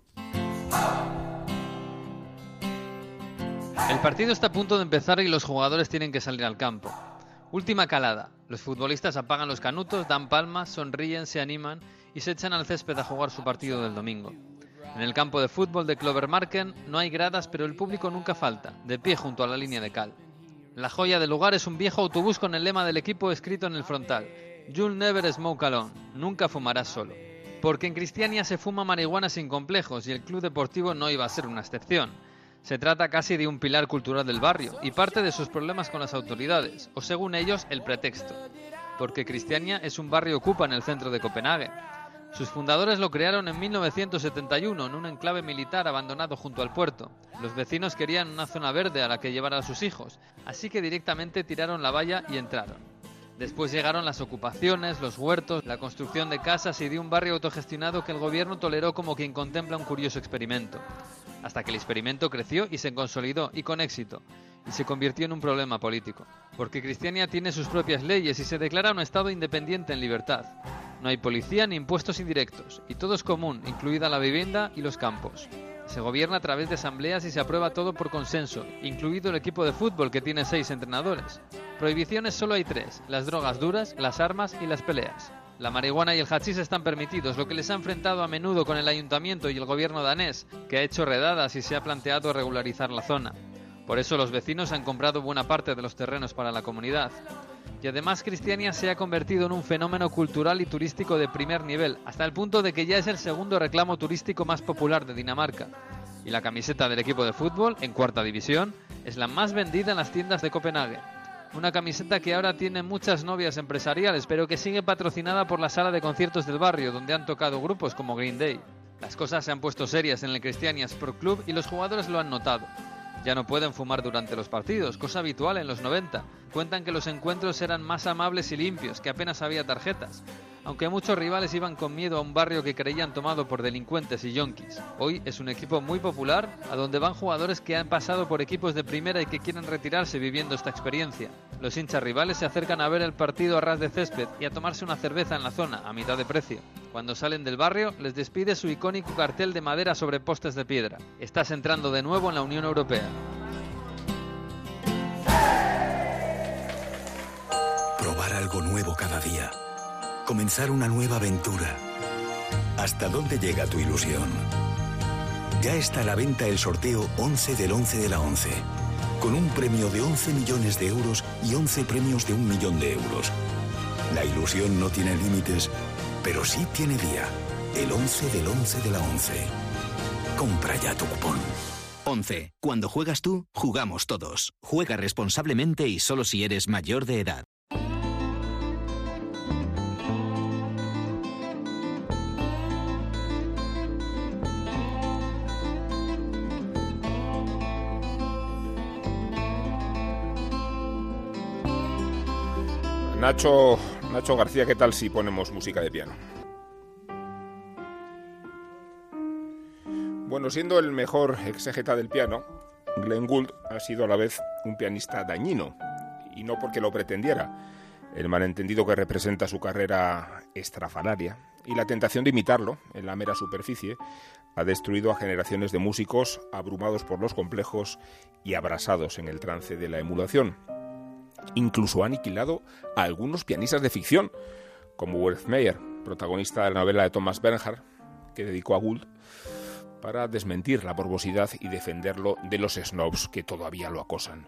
El partido está a punto de empezar y los jugadores tienen que salir al campo. Última calada. Los futbolistas apagan los canutos, dan palmas, sonríen, se animan y se echan al césped a jugar su partido del domingo. En el campo de fútbol de Kløvermarken no hay gradas, pero el público nunca falta, de pie junto a la línea de cal. La joya del lugar es un viejo autobús con el lema del equipo escrito en el frontal: You'll never smoke alone, nunca fumarás solo. Porque en Cristiania se fuma marihuana sin complejos, y el club deportivo no iba a ser una excepción. Se trata casi de un pilar cultural del barrio y parte de sus problemas con las autoridades, o según ellos, el pretexto. Porque Cristiania es un barrio ocupa en el centro de Copenhague. Sus fundadores lo crearon en 1971 en un enclave militar abandonado junto al puerto. Los vecinos querían una zona verde a la que llevar a sus hijos, así que directamente tiraron la valla y entraron. Después llegaron las ocupaciones, los huertos, la construcción de casas y de un barrio autogestionado que el gobierno toleró como quien contempla un curioso experimento. Hasta que el experimento creció y se consolidó, y con éxito, y se convirtió en un problema político. Porque Cristiania tiene sus propias leyes y se declara un estado independiente en libertad. No hay policía ni impuestos indirectos, y todo es común, incluida la vivienda y los campos. Se gobierna a través de asambleas y se aprueba todo por consenso, incluido el equipo de fútbol, que tiene 6 entrenadores. Prohibiciones solo hay 3, las drogas duras, las armas y las peleas. La marihuana y el hachís están permitidos, lo que les ha enfrentado a menudo con el ayuntamiento y el gobierno danés, que ha hecho redadas y se ha planteado regularizar la zona. Por eso los vecinos han comprado buena parte de los terrenos para la comunidad. Y además Cristiania se ha convertido en un fenómeno cultural y turístico de primer nivel, hasta el punto de que ya es el segundo reclamo turístico más popular de Dinamarca. Y la camiseta del equipo de fútbol, en 4ª división, es la más vendida en las tiendas de Copenhague. Una camiseta que ahora tiene muchas novias empresariales, pero que sigue patrocinada por la sala de conciertos del barrio, donde han tocado grupos como Green Day. Las cosas se han puesto serias en el Cristiania Sport Club y los jugadores lo han notado. Ya no pueden fumar durante los partidos, cosa habitual en los 90. Cuentan que los encuentros eran más amables y limpios, que apenas había tarjetas. Aunque muchos rivales iban con miedo a un barrio que creían tomado por delincuentes y yonkis, hoy es un equipo muy popular a donde van jugadores que han pasado por equipos de primera y que quieren retirarse viviendo esta experiencia. Los hinchas rivales se acercan a ver el partido a ras de césped y a tomarse una cerveza en la zona, a mitad de precio. Cuando salen del barrio, les despide su icónico cartel de madera sobre postes de piedra. Estás entrando de nuevo en la Unión Europea. Probar algo nuevo cada día. Comenzar una nueva aventura. ¿Hasta dónde llega tu ilusión? Ya está a la venta el sorteo 11 del 11 de la 11, con un premio de 11 millones de euros y 11 premios de 1 millón de euros. La ilusión no tiene límites, pero sí tiene día. El 11 del 11 de la 11. Compra ya tu cupón. 11. Cuando juegas tú, jugamos todos. Juega responsablemente y solo si eres mayor de edad. Nacho García, ¿qué tal si ponemos música de piano? Bueno, siendo el mejor exégeta del piano, Glenn Gould ha sido a la vez un pianista dañino, y no porque lo pretendiera. El malentendido que representa su carrera estrafalaria y la tentación de imitarlo en la mera superficie ha destruido a generaciones de músicos abrumados por los complejos y abrasados en el trance de la emulación. Incluso ha aniquilado a algunos pianistas de ficción, como Worth Meyer, protagonista de la novela de Thomas Bernhard, que dedicó a Gould, para desmentir la morbosidad y defenderlo de los snobs que todavía lo acosan.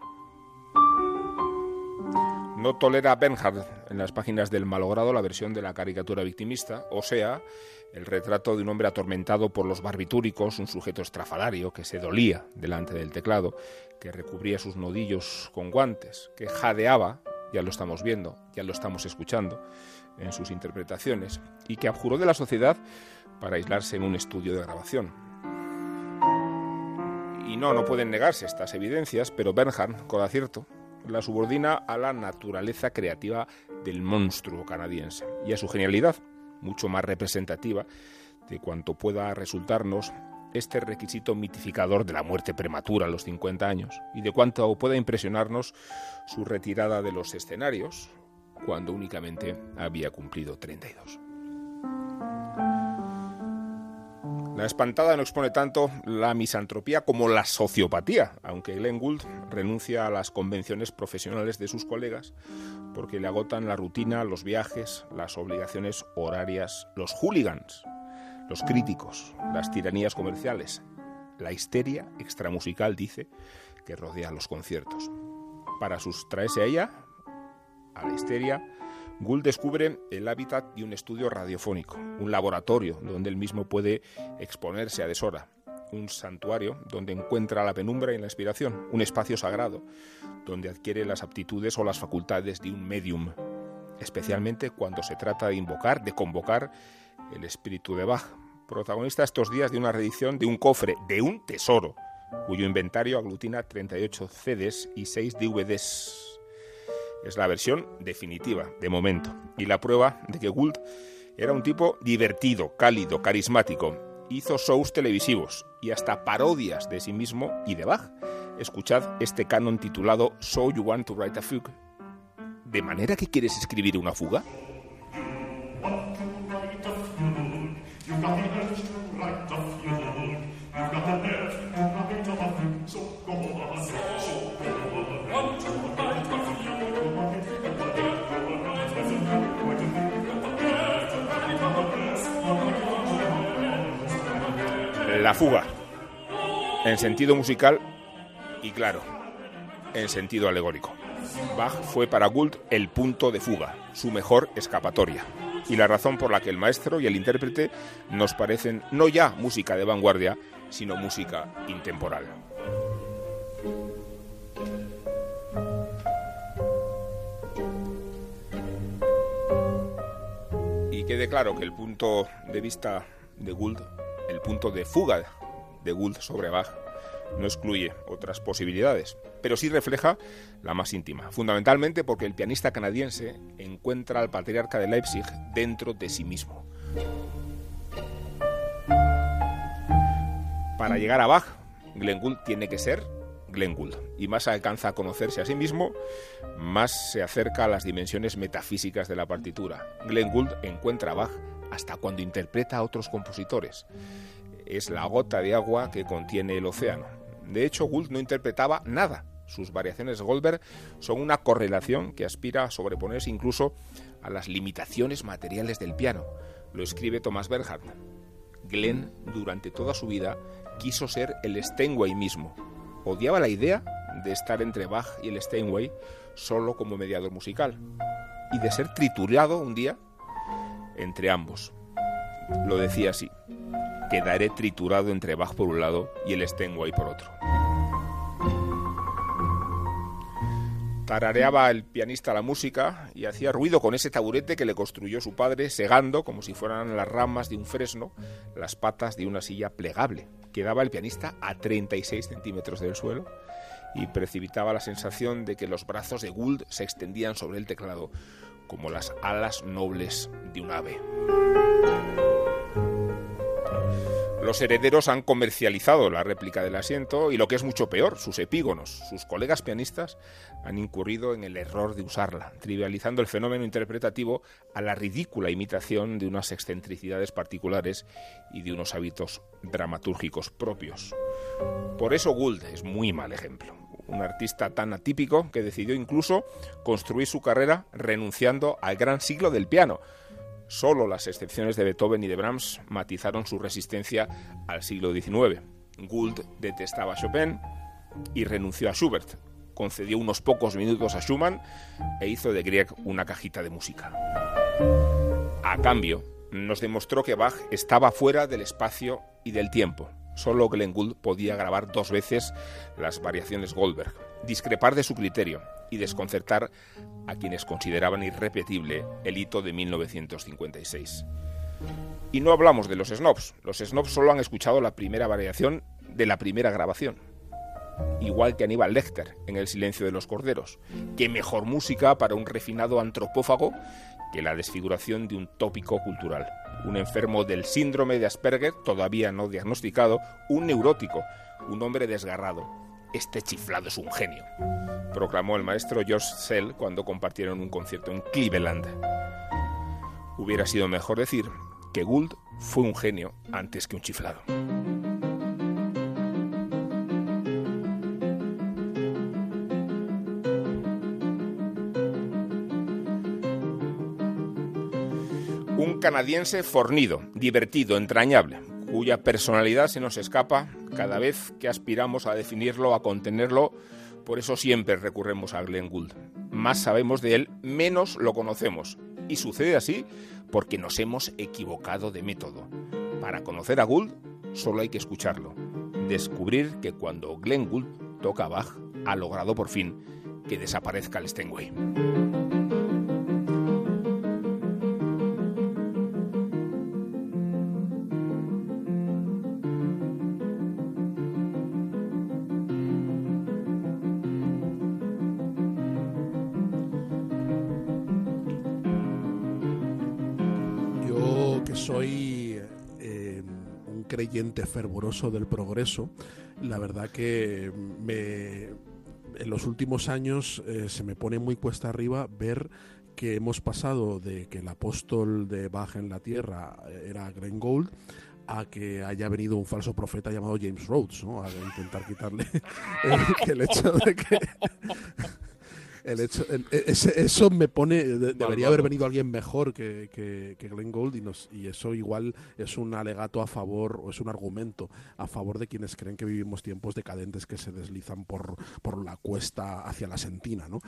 No tolera Bernhard en las páginas del malogrado la versión de la caricatura victimista, o sea, el retrato de un hombre atormentado por los barbitúricos, un sujeto estrafalario que se dolía delante del teclado, que recubría sus nudillos con guantes, que jadeaba, ya lo estamos viendo, ya lo estamos escuchando, en sus interpretaciones, y que abjuró de la sociedad para aislarse en un estudio de grabación. Y no pueden negarse estas evidencias, pero Bernhard, con acierto, la subordina a la naturaleza creativa del monstruo canadiense y a su genialidad, mucho más representativa de cuanto pueda resultarnos este requisito mitificador de la muerte prematura a los 50 años y de cuanto pueda impresionarnos su retirada de los escenarios cuando únicamente había cumplido 32. La espantada no expone tanto la misantropía como la sociopatía, aunque Glenn Gould renuncia a las convenciones profesionales de sus colegas porque le agotan la rutina, los viajes, las obligaciones horarias, los hooligans, los críticos, las tiranías comerciales, la histeria extramusical, dice, que rodea los conciertos. Para sustraerse a ella, a la histeria, Gould descubre el hábitat de un estudio radiofónico, un laboratorio donde él mismo puede exponerse a deshora, un santuario donde encuentra la penumbra y la inspiración, un espacio sagrado donde adquiere las aptitudes o las facultades de un medium, especialmente cuando se trata de invocar, de convocar el espíritu de Bach, protagonista estos días de una reedición de un cofre, de un tesoro, cuyo inventario aglutina 38 CDs y 6 DVDs. Es la versión definitiva, de momento, y la prueba de que Gould era un tipo divertido, cálido, carismático. Hizo shows televisivos y hasta parodias de sí mismo y de Bach. Escuchad este canon titulado So You Want to Write a Fugue. ¿De manera que quieres escribir una fuga? La fuga, en sentido musical y, claro, en sentido alegórico. Bach fue para Gould el punto de fuga, su mejor escapatoria, y la razón por la que el maestro y el intérprete nos parecen no ya música de vanguardia, sino música intemporal. Y quede claro que el punto de vista de Gould, el punto de fuga de Gould sobre Bach, no excluye otras posibilidades, pero sí refleja la más íntima, fundamentalmente porque el pianista canadiense encuentra al patriarca de Leipzig dentro de sí mismo. Para llegar a Bach, Glenn Gould tiene que ser Glenn Gould, y más alcanza a conocerse a sí mismo, más se acerca a las dimensiones metafísicas de la partitura. Glenn Gould encuentra a Bach hasta cuando interpreta a otros compositores. Es la gota de agua que contiene el océano. De hecho, Gould no interpretaba nada. Sus variaciones Goldberg son una correlación que aspira a sobreponerse incluso a las limitaciones materiales del piano. Lo escribe Thomas Bernhard. Glenn, durante toda su vida, quiso ser el Steinway mismo. Odiaba la idea de estar entre Bach y el Steinway solo como mediador musical y de ser triturado un día entre ambos. Lo decía así: quedaré triturado entre Bach por un lado y el Steinway por otro. Tarareaba el pianista la música y hacía ruido con ese taburete que le construyó su padre, segando, como si fueran las ramas de un fresno, las patas de una silla plegable. Quedaba el pianista a 36 centímetros del suelo y precipitaba la sensación de que los brazos de Gould se extendían sobre el teclado como las alas nobles de un ave. Los herederos han comercializado la réplica del asiento y, lo que es mucho peor, sus epígonos. Sus colegas pianistas han incurrido en el error de usarla, trivializando el fenómeno interpretativo a la ridícula imitación de unas excentricidades particulares y de unos hábitos dramatúrgicos propios. Por eso Gould es muy mal ejemplo. Un artista tan atípico que decidió incluso construir su carrera renunciando al gran siglo del piano. Solo las excepciones de Beethoven y de Brahms matizaron su resistencia al siglo XIX. Gould detestaba a Chopin y renunció a Schubert. Concedió unos pocos minutos a Schumann e hizo de Grieg una cajita de música. A cambio, nos demostró que Bach estaba fuera del espacio y del tiempo. Solo Glenn Gould podía grabar 2 veces las variaciones Goldberg, discrepar de su criterio y desconcertar a quienes consideraban irrepetible el hito de 1956. Y no hablamos de los snobs. Los snobs solo han escuchado la primera variación de la primera grabación. Igual que Aníbal Lecter en El silencio de los corderos. ¿Qué mejor música para un refinado antropófago que la desfiguración de un tópico cultural? Un enfermo del síndrome de Asperger, todavía no diagnosticado, un neurótico, un hombre desgarrado. Este chiflado es un genio, proclamó el maestro George Szell cuando compartieron un concierto en Cleveland. Hubiera sido mejor decir que Gould fue un genio antes que un chiflado. Un canadiense fornido, divertido, entrañable, cuya personalidad se nos escapa cada vez que aspiramos a definirlo, a contenerlo. Por eso siempre recurremos a Glenn Gould. Más sabemos de él, menos lo conocemos. Y sucede así porque nos hemos equivocado de método. Para conocer a Gould solo hay que escucharlo. Descubrir que cuando Glenn Gould toca Bach, ha logrado por fin que desaparezca el Steinway. Soy un creyente fervoroso del progreso. La verdad que en los últimos años se me pone muy cuesta arriba ver que hemos pasado de que el apóstol de Bach en la tierra era Glenn Gould a que haya venido un falso profeta llamado James Rhodes, ¿no? A intentar quitarle el hecho de que... Eso me pone... Debería haber venido alguien mejor que Glenn Gould y eso igual es un alegato a favor, o es un argumento a favor de quienes creen que vivimos tiempos decadentes que se deslizan por la cuesta hacia la sentina, ¿no?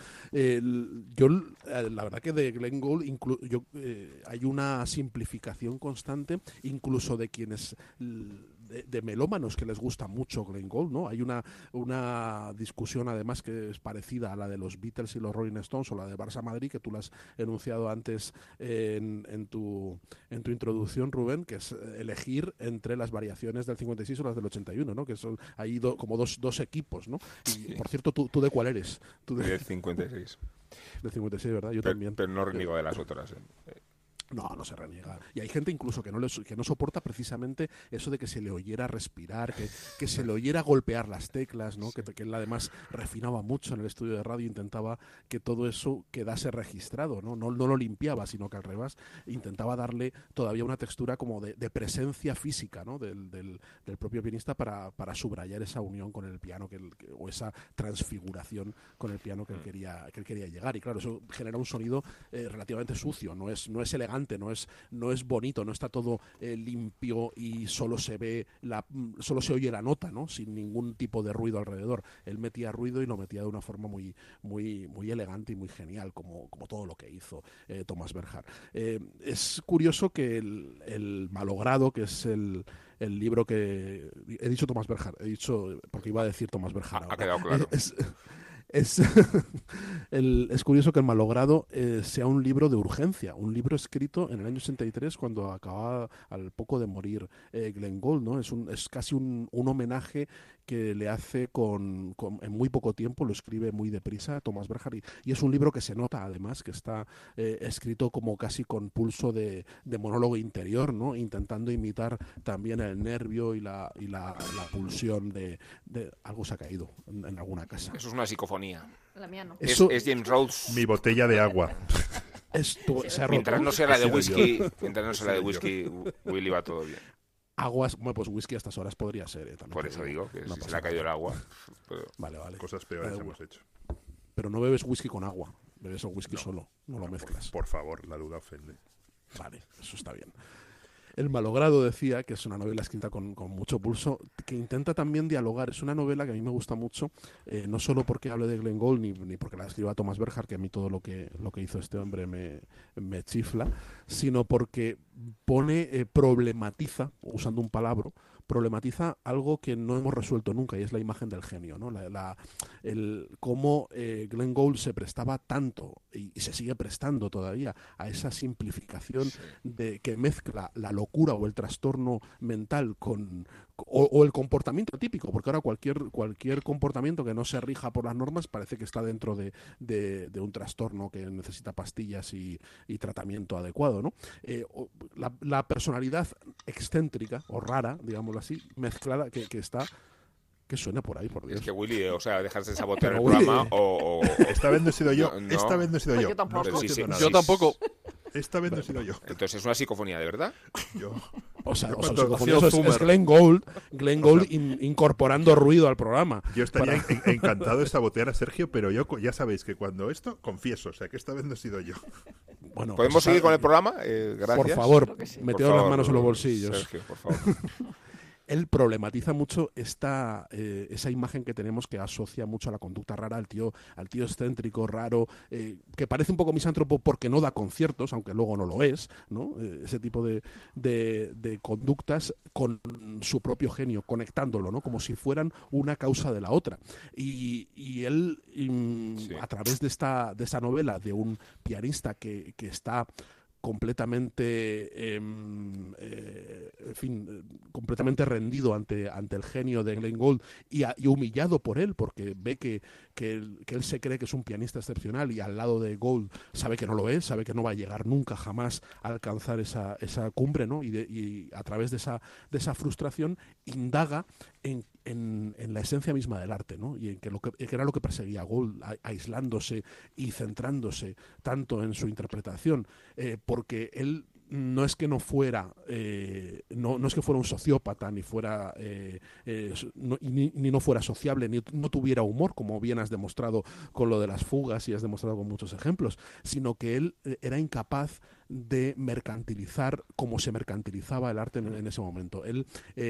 La verdad que de Glenn Gould hay una simplificación constante, incluso de quienes de melómanos que les gusta mucho Glenn Gould, ¿no? Hay una discusión además que es parecida a la de los Beatles y los Rolling Stones o la de Barça Madrid, que tú la has enunciado antes en tu introducción, Rubén, que es elegir entre las variaciones del 56 o las del 81, ¿no? Que son ahí como dos equipos, ¿no? Y, Sí. por cierto, ¿tú de cuál eres? Tú Del 56. del 56, ¿verdad? Yo Pero, también. pero no reniego de las otras. No se reniega. Y hay gente incluso que no soporta precisamente eso de que se le oyera respirar, que se le oyera golpear las teclas, ¿no? Sí. Que él además refinaba mucho en el estudio de radio, intentaba que todo eso quedase registrado, ¿no? No lo limpiaba, sino que al revés intentaba darle todavía una textura como de presencia física, ¿no? del propio pianista para subrayar esa unión con el piano o esa transfiguración con el piano que él quería llegar. Y claro, eso genera un sonido relativamente sucio, no es elegante, no es bonito, no está todo limpio y solo se oye la nota, ¿no? Sin ningún tipo de ruido alrededor. Él metía ruido y lo metía de una forma muy, muy, muy elegante y muy genial, como todo lo que hizo Thomas Bernhard. Es curioso que el malogrado, que es el libro que... He dicho Thomas Bernhard, porque iba a decir Thomas Bernhard. Ha quedado claro. Es curioso que El malogrado sea un libro de urgencia, un libro escrito en el año 63 cuando acababa al poco de morir Glenn Gould, ¿no? Es casi un homenaje que le hace en muy poco tiempo, lo escribe muy deprisa Thomas Bernhard y es un libro que se nota además que está escrito como casi con pulso de monólogo interior, ¿no? Intentando imitar también el nervio y la pulsión de algo se ha caído en alguna casa. Eso es una psicofonía. La mía no. Es James Rhodes. Mi botella de agua. Se ha roto. Mientras no sea la de He sido whisky, yo. mientras no sea la de whisky, Willy va todo bien. Aguas, bueno, pues whisky a estas horas podría ser. También Por te eso digo que no si se pasa le ha caído el nada. agua. Pero Vale. Cosas peores hemos hecho. Pero no bebes whisky con agua, bebes el whisky solo, no lo mezclas. Por favor, la duda ofende. Vale, eso está bien. El malogrado, decía, que es una novela escrita con mucho pulso, que intenta también dialogar. Es una novela que a mí me gusta mucho, no solo porque hable de Glenn Gould, ni porque la escriba Thomas Bernhard, que a mí todo lo que hizo este hombre me chifla, sino porque problematiza, usando un palabra, problematiza algo que no hemos resuelto nunca, y es la imagen del genio, ¿no? Cómo Glenn Gould se prestaba tanto, y se sigue prestando todavía, a esa simplificación de que mezcla la locura o el trastorno mental o el comportamiento típico, porque ahora cualquier comportamiento que no se rija por las normas parece que está dentro de un trastorno que necesita pastillas y tratamiento adecuado, ¿no? La personalidad excéntrica o rara, digámoslo así, mezclada, que está... Que suena por ahí, por Dios. es que Willy, o sea, dejarse de sabotear el Pero Willy- programa o... Esta vez no he sido yo. No. Esta vez no he sido yo. Yo tampoco. No estoy Sí, sí, haciendo Yo nada. tampoco. Esta vez no he sido yo. Entonces es una psicofonía, ¿de verdad? Yo. O sea, Cuando psicofonía, hacía eso es Zumer. Glenn Gould incorporando ruido al programa. Yo estaría encantado de sabotear a Sergio, pero yo ya sabéis que cuando esto, confieso, o sea que esta vez no he sido yo. Bueno, ¿Podemos pues seguir con el está- programa? Gracias. Por favor, Creo que sí. Por meteos las favor, manos en los bolsillos. Sergio, por favor. Él problematiza mucho esa imagen que tenemos que asocia mucho a la conducta rara, al tío excéntrico, raro, que parece un poco misántropo porque no da conciertos, aunque luego no lo es, ¿no? Ese tipo de conductas con su propio genio, conectándolo, ¿no? Como si fueran una causa de la otra. Y él, Sí. a través de esta novela, de un pianista que está completamente completamente rendido ante el genio de Glenn Gould y humillado por él, porque ve que él se cree que es un pianista excepcional y al lado de Gould sabe que no lo es, sabe que no va a llegar nunca jamás a alcanzar esa cumbre, ¿no? Y a través de esa frustración indaga en la esencia misma del arte, ¿no? Y en que era lo que perseguía Gould, aislándose y centrándose tanto en su interpretación, porque él no es que no fuera no es que fuera un sociópata ni fuera ni no fuera sociable ni no tuviera humor, como bien has demostrado con lo de las fugas y has demostrado con muchos ejemplos, sino que él era incapaz de mercantilizar como se mercantilizaba el arte en ese momento. Él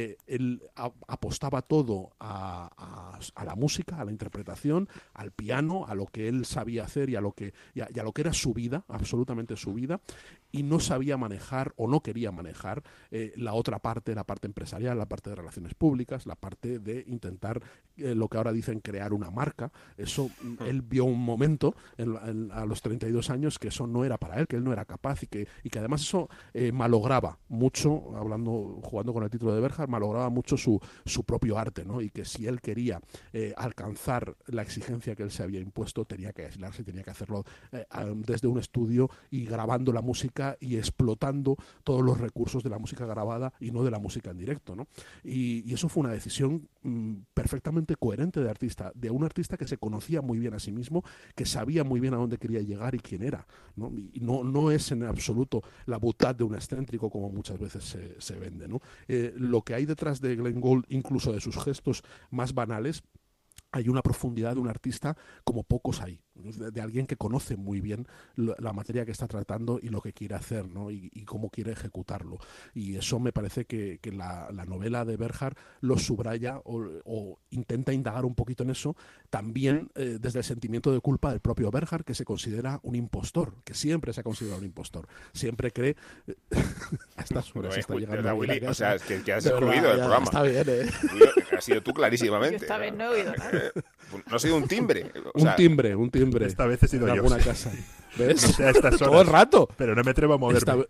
apostaba todo a la música, a la interpretación, al piano, a lo que él sabía hacer y a lo que era su vida, absolutamente su vida, y no sabía manejar o no quería manejar la otra parte, la parte empresarial, la parte de relaciones públicas, la parte de intentar lo que ahora dicen crear una marca. Eso él vio un momento a los 32 años que eso no era para él, que él no era capaz y que además eso malograba mucho, jugando con el título de Berghain, malograba mucho su propio arte, ¿no? Y que si él quería alcanzar la exigencia que él se había impuesto, tenía que aislarse, tenía que hacerlo desde un estudio y grabando la música y explotando todos los recursos de la música grabada y no de la música en directo, ¿no? Y eso fue una decisión perfectamente coherente de un artista que se conocía muy bien a sí mismo, que sabía muy bien a dónde quería llegar y quién era, ¿no? Y no es en absoluto la boutade de un excéntrico como muchas veces se vende, ¿no? Lo que hay detrás de Glenn Gould, incluso de sus gestos más banales, hay una profundidad de un artista como pocos hay, de alguien que conoce muy bien la materia que está tratando y lo que quiere hacer, ¿no? Y cómo quiere ejecutarlo. Y eso me parece que la novela de Berghain lo subraya o intenta indagar un poquito en eso, también desde el sentimiento de culpa del propio Berghain, que se considera un impostor, que siempre se ha considerado un impostor. Siempre cree... a estas horas está llegando Willy, o sea, es que has excluido el programa. Está bien, Has sido tú clarísimamente. Esta vez no he oído nada. No ha sido un timbre. Un timbre. Esta vez he sido en yo. alguna casa. ¿Ves? No sé a estas horas, todo el rato. Pero no me atrevo a moverme.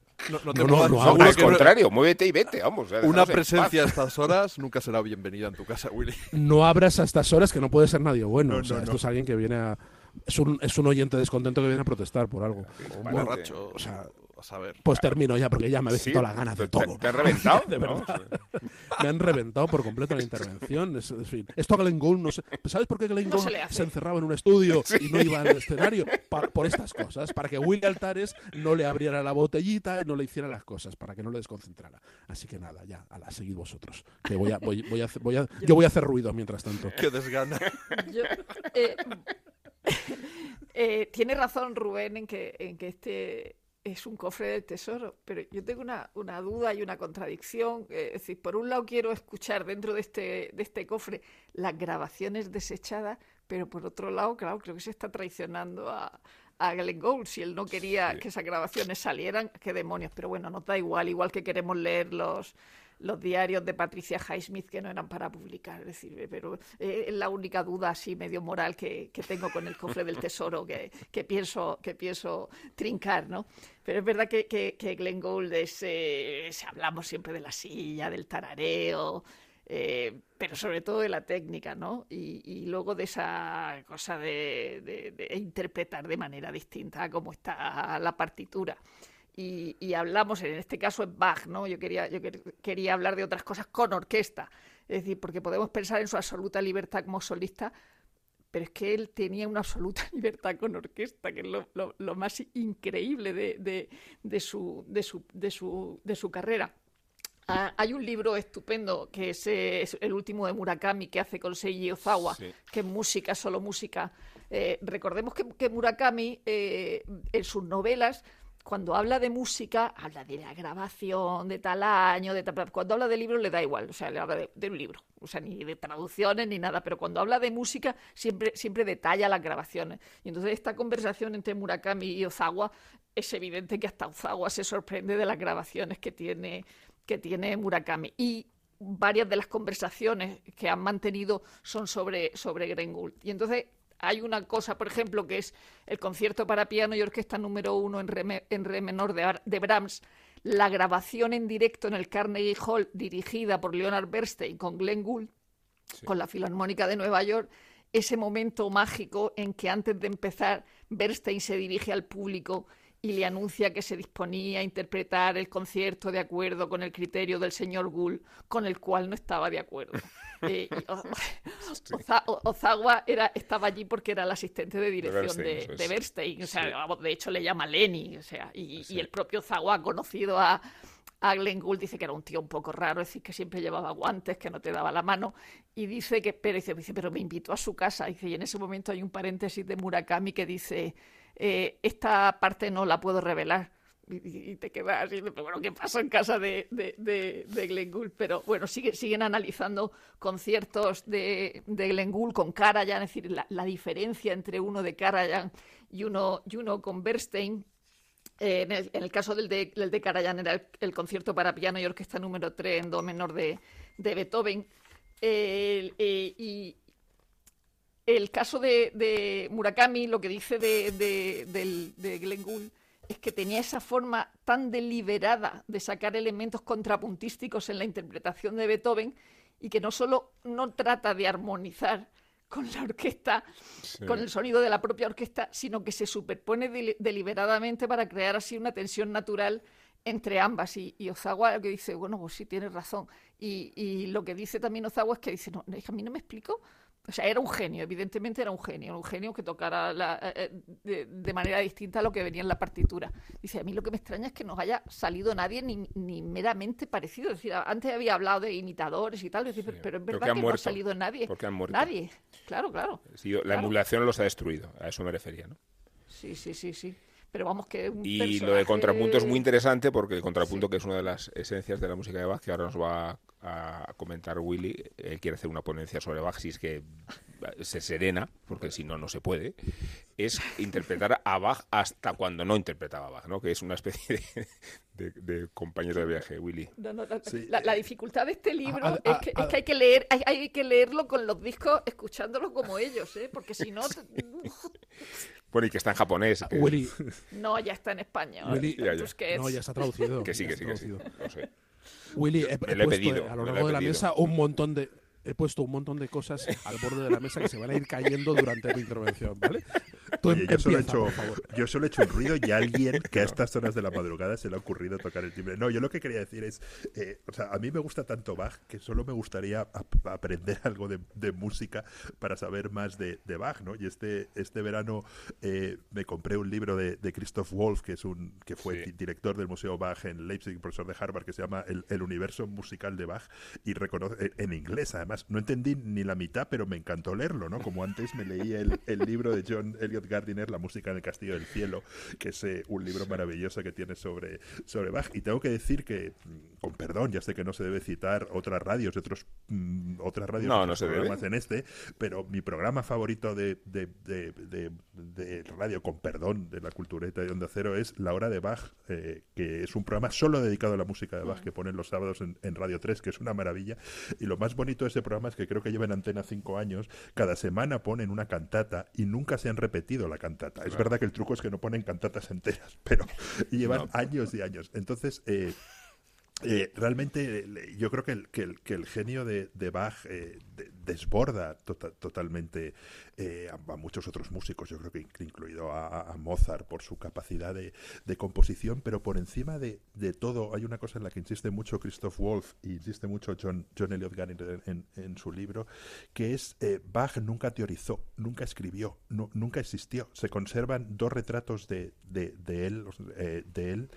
Al contrario, muévete y vete, vamos. Una presencia a estas horas nunca será bienvenida en tu casa, Willy. No abras a estas horas, que no puede ser nadie bueno. No. Esto es alguien que viene a... Es un oyente descontento que viene a protestar por algo. Un borracho, o sea... A saber. Pues termino ya, porque ya me habéis quitado las ganas de todo. ¿Te han reventado? De verdad. Me han reventado por completo la intervención. En fin, esto a Glenn Gould no sé. ¿Sabes por qué Glenn Gould se encerraba en un estudio y no iba al escenario? Por estas cosas. Para que Willy Altares no le abriera la botellita y no le hiciera las cosas, para que no le desconcentrara. Así que nada, ya, seguid vosotros. Que yo voy a hacer ruido mientras tanto. Qué desgana. Tiene razón Rubén en que este es un cofre del tesoro, pero yo tengo una duda y una contradicción. Es decir, por un lado quiero escuchar dentro de este cofre las grabaciones desechadas, pero por otro lado, claro, creo que se está traicionando a Glenn Gould. Si él no quería que esas grabaciones salieran, qué demonios. Pero bueno, nos da igual que queremos leer los diarios de Patricia Highsmith que no eran para publicar, es decir, pero es la única duda así medio moral que tengo con el cofre del tesoro que pienso trincar, ¿no? Pero es verdad que Glenn Gould hablamos siempre de la silla, del tarareo, pero sobre todo de la técnica, ¿no? Y luego de esa cosa de interpretar de manera distinta a cómo está la partitura. Y hablamos, en este caso es Bach, ¿no? Yo quería hablar de otras cosas con orquesta, es decir, porque podemos pensar en su absoluta libertad como solista, pero es que él tenía una absoluta libertad con orquesta, que es lo más increíble de su carrera. Hay un libro estupendo que es el último de Murakami, que hace con Seiji Ozawa, sí, que es música, solo música. Recordemos que Murakami en sus novelas, cuando habla de música, habla de la grabación de tal año, cuando habla de libros le da igual, o sea, le habla de un libro, o sea, ni de traducciones ni nada, pero cuando habla de música siempre detalla las grabaciones. Y entonces esta conversación entre Murakami y Ozawa, es evidente que hasta Ozawa se sorprende de las grabaciones que tiene Murakami. Y varias de las conversaciones que han mantenido son sobre Glenn Gould. Y entonces hay una cosa, por ejemplo, que es el concierto para piano y orquesta número 1 en re menor de Brahms, la grabación en directo en el Carnegie Hall dirigida por Leonard Bernstein con Glenn Gould, sí, con la Filarmónica de Nueva York, ese momento mágico en que antes de empezar Bernstein se dirige al público y le anuncia que se disponía a interpretar el concierto de acuerdo con el criterio del señor Gould, con el cual no estaba de acuerdo. Ozawa estaba allí porque era el asistente de dirección de Bernstein, o sea, sí, de hecho le llama Lenny, o sea, y el propio Ozawa ha conocido a Glenn Gould, dice que era un tío un poco raro, es decir, que siempre llevaba guantes, que no te daba la mano, y dice pero me invitó a su casa, dice, y en ese momento hay un paréntesis de Murakami que dice, esta parte no la puedo revelar, Y te quedas así, pero bueno, ¿qué pasó en casa de Glenn Gould? Pero bueno, siguen analizando conciertos de Glenn Gould con Karajan, es decir, la diferencia entre uno de Karajan y uno con Bernstein. En el caso del de Karajan era el concierto para piano y orquesta número 3 en do menor de Beethoven. Y el caso de Murakami, lo que dice de Glenn Gould, es que tenía esa forma tan deliberada de sacar elementos contrapuntísticos en la interpretación de Beethoven y que no solo no trata de armonizar con la orquesta, con el sonido de la propia orquesta, sino que se superpone deliberadamente para crear así una tensión natural entre ambas. Y Ozawa que dice, bueno, pues sí, tienes razón. Y lo que dice también Ozawa es que dice, no, a mí no me explico. O sea, era un genio, evidentemente era un genio que tocara de manera distinta a lo que venía en la partitura. Dice, a mí lo que me extraña es que no haya salido nadie ni meramente parecido. Es decir, antes había hablado de imitadores y tal, decir, pero es verdad que no ha salido nadie. Porque han muerto. Nadie, claro. Sí, la emulación los ha destruido, a eso me refería, ¿no? Sí. Pero vamos que y personaje... lo de contrapunto es muy interesante porque el contrapunto, que es una de las esencias de la música de Bach, que ahora nos va a comentar Willy, él quiere hacer una ponencia sobre Bach, si es que se serena, porque si no, no se puede, es interpretar a Bach hasta cuando no interpretaba a Bach, ¿no? Que es una especie de compañero de viaje, Willy. La dificultad de este libro es que hay que leerlo con los discos, escuchándolo como ellos, porque si no... Bueno, y que está en japonés. Que... Willy. No, ya está en español. Willy, no, ya está traducido. Que sí. No sé. Willy, he puesto a lo largo de la mesa un montón de... He puesto un montón de cosas al borde de la mesa que se van a ir cayendo durante mi intervención, ¿vale? Oye, yo solo he hecho un ruido y a alguien que a estas horas de la madrugada se le ha ocurrido tocar el timbre. No, yo lo que quería decir es, o sea, a mí me gusta tanto Bach que solo me gustaría aprender algo de música para saber más de Bach, ¿no? Y este verano me compré un libro de Christoph Wolff, que fue director del Museo Bach en Leipzig, profesor de Harvard, que se llama El universo musical de Bach, y reconoce en inglés, además. No entendí ni la mitad, pero me encantó leerlo, ¿no? Como antes me leí el libro de John Eliot Gardiner, La música en el castillo del cielo, que es un libro maravilloso que tiene sobre Bach. Y tengo que decir que, con perdón, ya sé que no se debe citar otras radios, otras radios, no se debe. En este, pero mi programa favorito de radio, con perdón, de la cultureta de Onda Cero, es La Hora de Bach, que es un programa solo dedicado a la música de Bach que ponen los sábados en Radio 3, que es una maravilla. Y lo más bonito de ese programa es que creo que lleva en antena 5 años, cada semana ponen una cantata y nunca se han repetido la cantata. Claro. Es verdad que el truco es que no ponen cantatas enteras, pero llevan años y años. Entonces, realmente yo creo que el genio de Bach desborda totalmente a muchos otros músicos, yo creo que incluido a Mozart, por su capacidad de composición, pero por encima de todo hay una cosa en la que insiste mucho Christoph Wolff y insiste mucho John Eliot Gardiner en su libro, que es Bach nunca teorizó, nunca escribió, nunca existió. Se conservan dos retratos de él,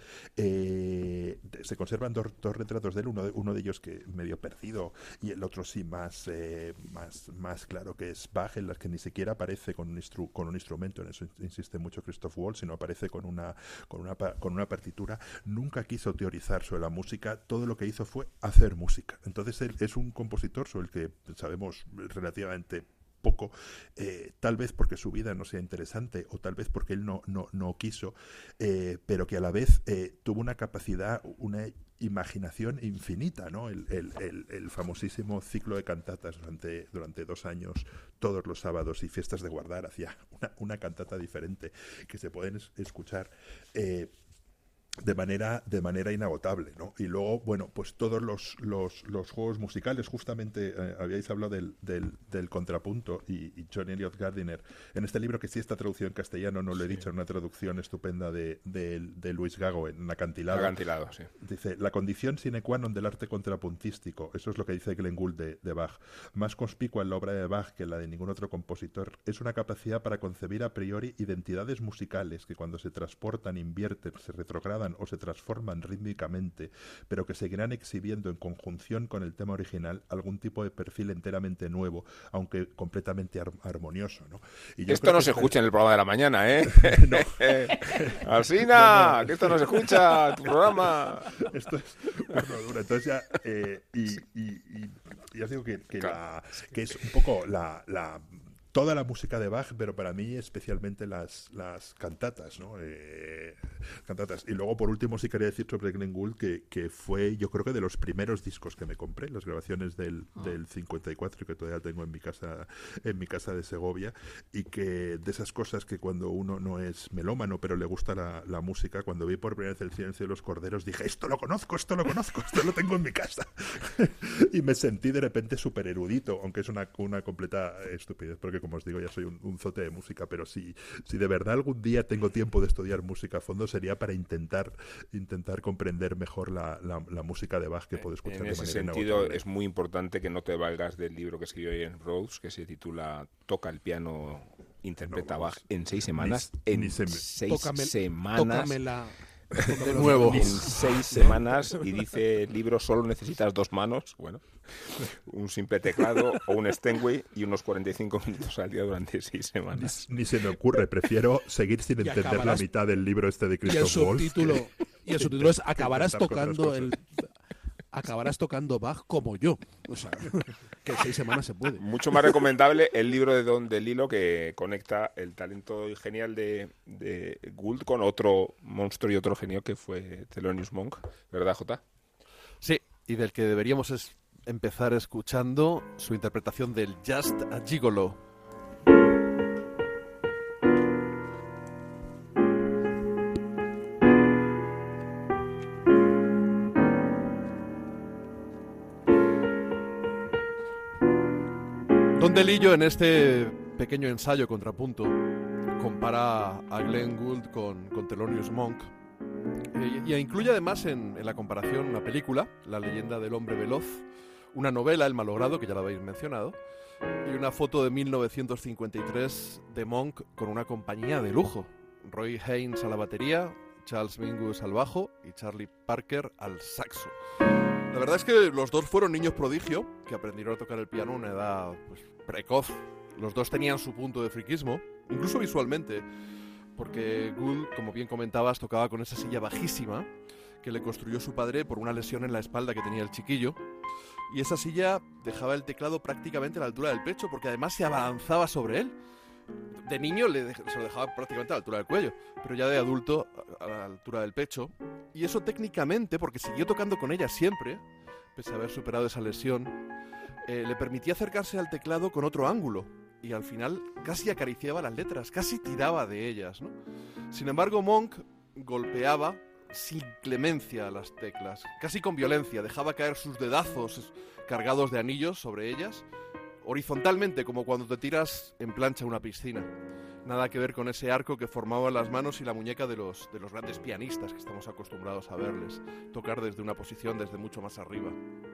se conservan dos retratos de él, uno de ellos que medio perdido y el otro sí más claro, que es Bach, en las que ni siquiera aparece con un instrumento. En eso insiste mucho Christoph Wolff, sino aparece con una partitura. Nunca quiso teorizar sobre la música, todo lo que hizo fue hacer música. Entonces él es un compositor sobre el que sabemos relativamente poco, tal vez porque su vida no sea interesante o tal vez porque él no quiso, pero que a la vez tuvo una capacidad, una imaginación infinita, ¿no? El famosísimo ciclo de cantatas durante 2 años, todos los sábados y fiestas de guardar, hacía una cantata diferente que se pueden escuchar de manera inagotable, ¿no? Y luego, bueno, pues todos los juegos musicales, justamente habíais hablado del contrapunto y John Eliot Gardiner, en este libro que sí está traducido en castellano, no lo he dicho, en una traducción estupenda de Luis Gago, en Acantilado. Acantilado, sí. Dice, la condición sine qua non del arte contrapuntístico, eso es lo que dice Glenn Gould de Bach, más conspicua en la obra de Bach que en la de ningún otro compositor, es una capacidad para concebir a priori identidades musicales que cuando se transportan, invierten, se retrogradan transforman o se transforman rítmicamente, pero que seguirán exhibiendo en conjunción con el tema original algún tipo de perfil enteramente nuevo, aunque completamente armonioso, ¿no? Y yo esto no se escucha en el programa de la mañana, ¿eh? No. Alsina, que esto no se escucha en tu programa. Esto es horno duro. Entonces ya, ya os digo que es un poco toda la música de Bach, pero para mí especialmente las cantatas, ¿no? Cantatas. Y luego, por último, sí quería decir sobre Glenn Gould que fue, yo creo que de los primeros discos que me compré, las grabaciones del 54, que todavía tengo en mi casa de Segovia, y que de esas cosas que cuando uno no es melómano, pero le gusta la música, cuando vi por primera vez El silencio de los corderos, dije, esto lo conozco, esto lo tengo en mi casa. Y me sentí de repente súper erudito, aunque es una completa estupidez, porque como os digo, ya soy un zote de música, pero si de verdad algún día tengo tiempo de estudiar música a fondo, sería para intentar comprender mejor la música de Bach que puedo escuchar de manera inagotable. En ese sentido, es muy importante que no te valgas del libro que escribió Ian Rhodes, que se titula Toca el piano, interpreta Bach en 6 semanas. En 6 semanas. Tócamela. De nuevo. En 6 semanas, y dice el libro, solo necesitas 2 manos, bueno, un simple teclado o un Steinway y unos 45 minutos al día durante 6 semanas. Ni se me ocurre, prefiero seguir sin entender la mitad del libro de Christoph Wolff. Y el subtítulo es acabarás tocando Bach como yo. O sea, que en 6 semamas se puede. Mucho más recomendable el libro de Don DeLillo, que conecta el talento genial de Gould con otro monstruo y otro genio que fue Thelonious Monk, ¿verdad, Jota? Sí, y del que deberíamos empezar escuchando su interpretación del Just a Gigolo. Don DeLillo, en este pequeño ensayo contrapunto, compara a Glenn Gould con Thelonious Monk y incluye además en la comparación una película, La leyenda del hombre veloz, una novela, El malogrado, que ya la habéis mencionado, y una foto de 1953 de Monk con una compañía de lujo: Roy Haynes a la batería, Charles Mingus al bajo y Charlie Parker al saxo. La verdad es que los dos fueron niños prodigio que aprendieron a tocar el piano a una edad precoz. Los dos tenían su punto de friquismo, incluso visualmente, porque Gould, como bien comentabas, tocaba con esa silla bajísima que le construyó su padre por una lesión en la espalda que tenía el chiquillo, y esa silla dejaba el teclado prácticamente a la altura del pecho, porque además se abalanzaba sobre él. De niño se lo dejaba prácticamente a la altura del cuello, pero ya de adulto a la altura del pecho. Y eso técnicamente, porque siguió tocando con ella siempre, pese a haber superado esa lesión, le permitía acercarse al teclado con otro ángulo, y al final casi acariciaba las letras, casi tiraba de ellas, ¿no? Sin embargo, Monk golpeaba sin clemencia las teclas, casi con violencia, dejaba caer sus dedazos cargados de anillos sobre ellas, horizontalmente, como cuando te tiras en plancha a una piscina. Nada que ver con ese arco que formaban las manos y la muñeca de los grandes pianistas que estamos acostumbrados a verles tocar desde una posición desde mucho más arriba.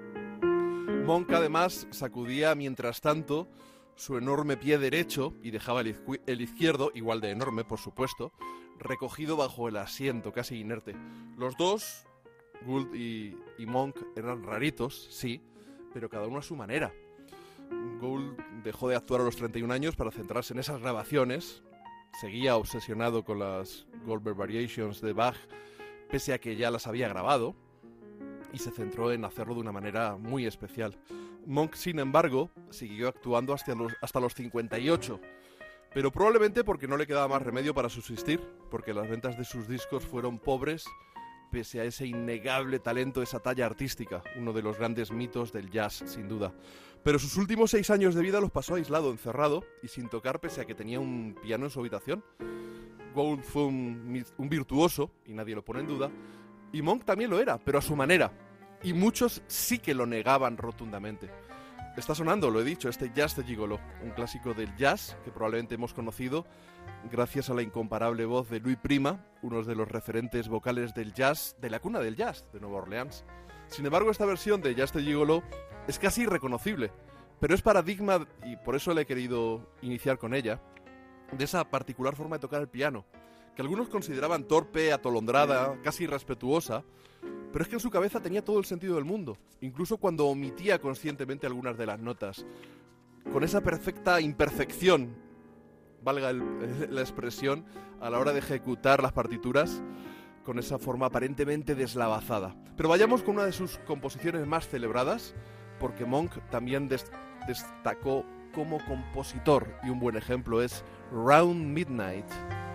Monk además sacudía mientras tanto su enorme pie derecho y dejaba el izquierdo, igual de enorme por supuesto, recogido bajo el asiento, casi inerte. Los dos, Gould y Monk, eran raritos, sí, pero cada uno a su manera. Gould dejó de actuar a los 31 años para centrarse en esas grabaciones. Seguía obsesionado con las Goldberg Variations de Bach, pese a que ya las había grabado, y se centró en hacerlo de una manera muy especial. Monk, sin embargo, siguió actuando hasta los 58, pero probablemente porque no le quedaba más remedio para subsistir, porque las ventas de sus discos fueron pobres, pese a ese innegable talento, esa talla artística, uno de los grandes mitos del jazz, sin duda. Pero sus últimos 6 años de vida los pasó aislado, encerrado y sin tocar, pese a que tenía un piano en su habitación. Gould fue un virtuoso, y nadie lo pone en duda, y Monk también lo era, pero a su manera, y muchos sí que lo negaban rotundamente. Está sonando, lo he dicho, este Just a Gigolo, un clásico del jazz que probablemente hemos conocido gracias a la incomparable voz de Louis Prima, uno de los referentes vocales del jazz, de la cuna del jazz de Nueva Orleans. Sin embargo, esta versión de Just a Gigolo es casi irreconocible, pero es paradigma, y por eso le he querido iniciar con ella, de esa particular forma de tocar el piano, que algunos consideraban torpe, atolondrada, casi irrespetuosa, pero es que en su cabeza tenía todo el sentido del mundo, incluso cuando omitía conscientemente algunas de las notas. Con esa perfecta imperfección, valga la expresión, a la hora de ejecutar las partituras, con esa forma aparentemente deslavazada. Pero vayamos con una de sus composiciones más celebradas, porque Monk también destacó como compositor, y un buen ejemplo es Round Midnight.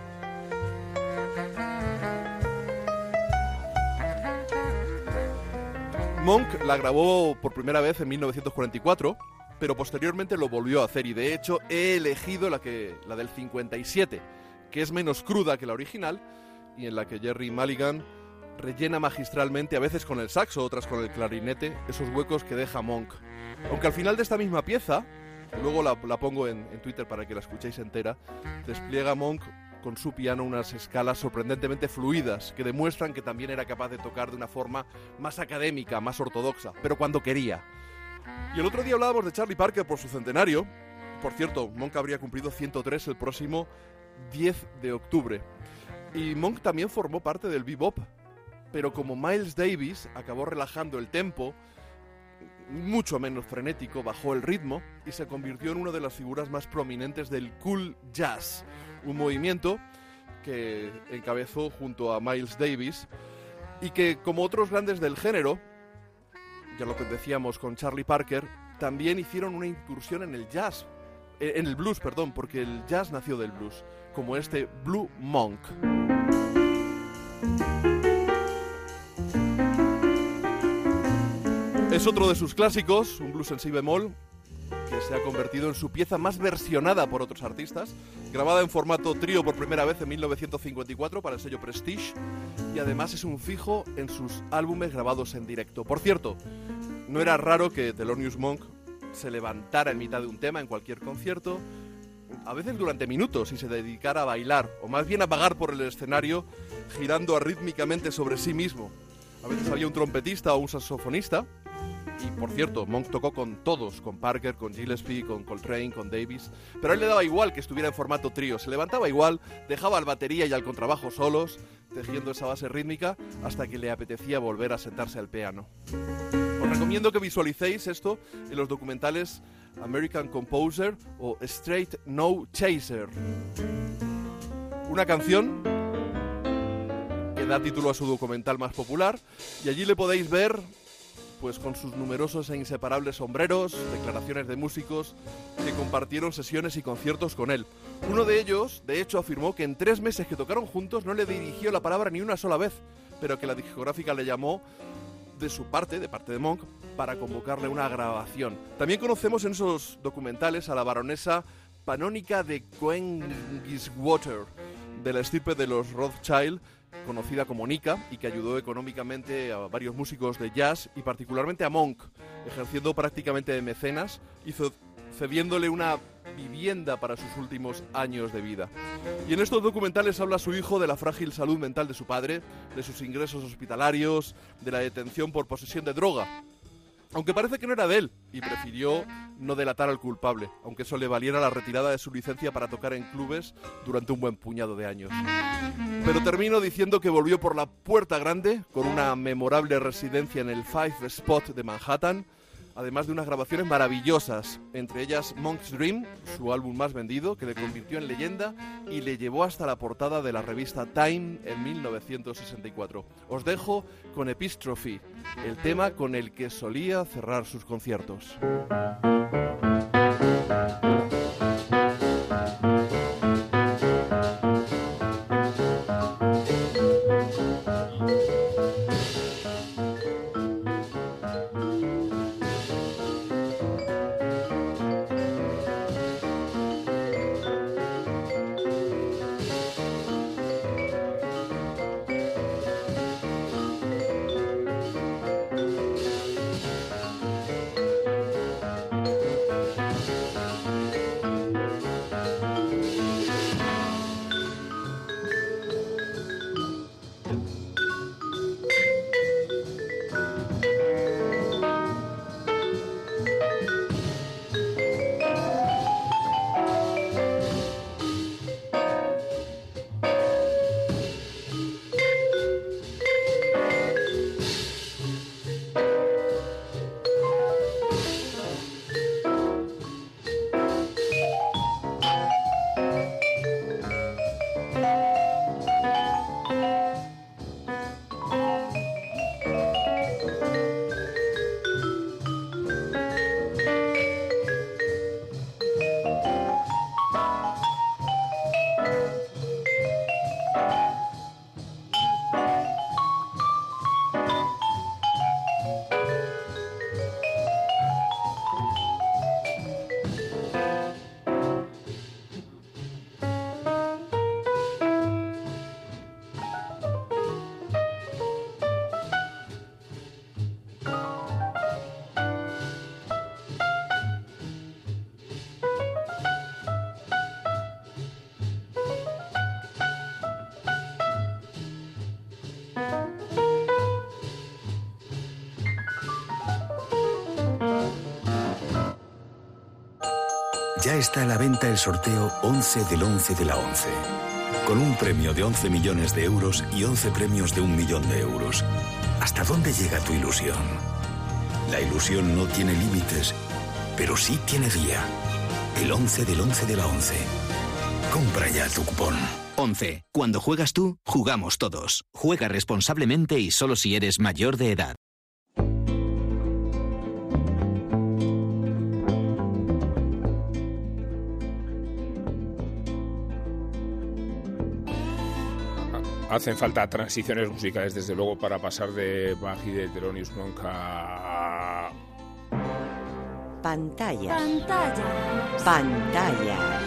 Monk la grabó por primera vez en 1944, pero posteriormente lo volvió a hacer, y de hecho he elegido la del 57, que es menos cruda que la original, y en la que Gerry Mulligan rellena magistralmente, a veces con el saxo, otras con el clarinete, esos huecos que deja Monk. Aunque al final de esta misma pieza, luego la pongo en Twitter para que la escuchéis entera, despliega Monk con su piano unas escalas sorprendentemente fluidas que demuestran que también era capaz de tocar de una forma más académica, más ortodoxa, pero cuando quería. Y el otro día hablábamos de Charlie Parker por su centenario. Por cierto, Monk habría cumplido 103 el próximo 10 de octubre. Y Monk también formó parte del bebop, pero como Miles Davis acabó relajando el tempo, mucho menos frenético, bajó el ritmo y se convirtió en una de las figuras más prominentes del cool jazz, un movimiento que encabezó junto a Miles Davis y que, como otros grandes del género, ya lo que decíamos con Charlie Parker, también hicieron una incursión en el jazz, en el blues, perdón, porque el jazz nació del blues, como este Blue Monk. Es otro de sus clásicos, un blues en si bemol, que se ha convertido en su pieza más versionada por otros artistas, grabada en formato trío por primera vez en 1954 para el sello Prestige, y además es un fijo en sus álbumes grabados en directo. Por cierto, no era raro que Thelonious Monk se levantara en mitad de un tema en cualquier concierto, a veces durante minutos, y se dedicara a bailar, o más bien a vagar por el escenario, girando arrítmicamente sobre sí mismo. A veces había un trompetista o un saxofonista. Y por cierto, Monk tocó con todos, con Parker, con Gillespie, con Coltrane, con Davis, pero a él le daba igual que estuviera en formato trío, se levantaba igual, dejaba al batería y al contrabajo solos, tejiendo esa base rítmica hasta que le apetecía volver a sentarse al piano. Os recomiendo que visualicéis esto en los documentales American Composer o Straight No Chaser. Una canción que da título a su documental más popular, y allí le podéis ver pues con sus numerosos e inseparables sombreros, declaraciones de músicos que compartieron sesiones y conciertos con él. Uno de ellos, de hecho, afirmó que en 3 meses que tocaron juntos no le dirigió la palabra ni una sola vez, pero que la discográfica le llamó de su parte, de parte de Monk, para convocarle una grabación. También conocemos en esos documentales a la baronesa Panónica de Coengiswater, de la estirpe de los Rothschild, conocida como Nika, y que ayudó económicamente a varios músicos de jazz y particularmente a Monk, ejerciendo prácticamente de mecenas y cediéndole una vivienda para sus últimos años de vida. Y en estos documentales habla su hijo de la frágil salud mental de su padre, de sus ingresos hospitalarios, de la detención por posesión de droga, aunque parece que no era de él, y prefirió no delatar al culpable, aunque eso le valiera la retirada de su licencia para tocar en clubes durante un buen puñado de años. Pero termino diciendo que volvió por la puerta grande, con una memorable residencia en el Five Spot de Manhattan, además de unas grabaciones maravillosas, entre ellas Monk's Dream, su álbum más vendido, que le convirtió en leyenda y le llevó hasta la portada de la revista Time en 1964. Os dejo con Epistrophe, el tema con el que solía cerrar sus conciertos. Ya está a la venta el sorteo 11 del 11 de la 11. Con un premio de 11 millones de euros y 11 premios de 1 millón de euros. ¿Hasta dónde llega tu ilusión? La ilusión no tiene límites, pero sí tiene día. El 11 del 11 de la 11. Compra ya tu cupón. 11. Cuando juegas tú, jugamos todos. Juega responsablemente y solo si eres mayor de edad. Hacen falta transiciones musicales, desde luego, para pasar de Bach y de Thelonious Monk a... Pantalla. Pantalla. Pantalla.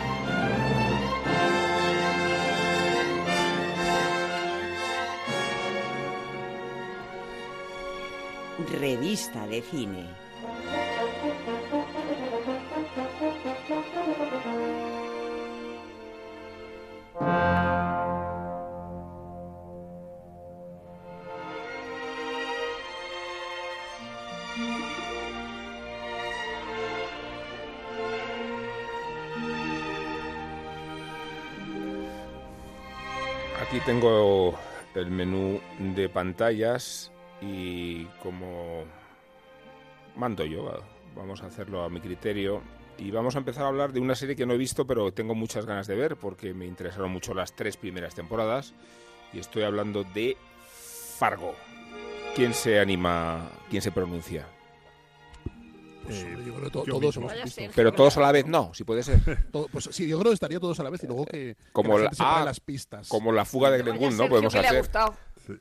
Revista de cine. Aquí tengo el menú de pantallas y como mando yo, vamos a hacerlo a mi criterio y vamos a empezar a hablar de una serie que no he visto pero tengo muchas ganas de ver porque me interesaron mucho las 3 primeras temporadas y estoy hablando de Fargo. ¿Quién se anima? ¿Quién se pronuncia? Yo creo que todos hemos visto. Pero todos a la vez no, si puede ser. Pues sí, yo creo que estaría todos a la vez y luego que como la gente separe las pistas. Como la fuga de Glenn Gould, ¿no? Podemos le ha hacer. gustado.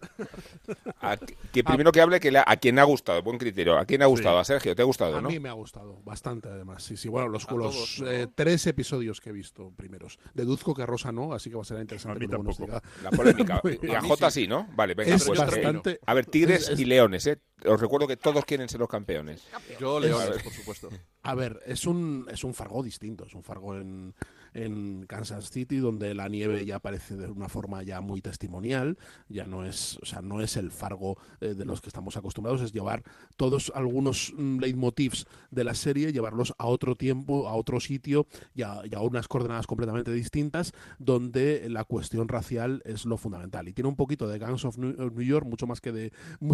Que primero que hable a quien ha gustado, buen criterio. ¿A quién ha gustado? A Sergio, ¿te ha gustado? A ¿no? mí me ha gustado bastante, además. Sí, bueno, los todos, ¿no? 3 episodios que he visto primeros. Deduzco que a Rosa no, así que va a ser interesante. A mí que luego nos tampoco. diga. La polémica. Y a Jota sí, ¿no? Vale, venga. Es Pues, bastante. a ver, tigres es- y leones, ¿eh? Os recuerdo que todos quieren ser los campeones. Yo Leones, por supuesto. A ver, es un Fargo distinto. Es un Fargo en Kansas City, donde la nieve ya aparece de una forma ya muy testimonial. Ya no es, o sea, no es el Fargo de los que estamos acostumbrados, es llevar todos algunos leitmotivs de la serie, llevarlos a otro tiempo, a otro sitio y a unas coordenadas completamente distintas, donde la cuestión racial es lo fundamental. Y tiene un poquito de Gangs of New York, mucho más que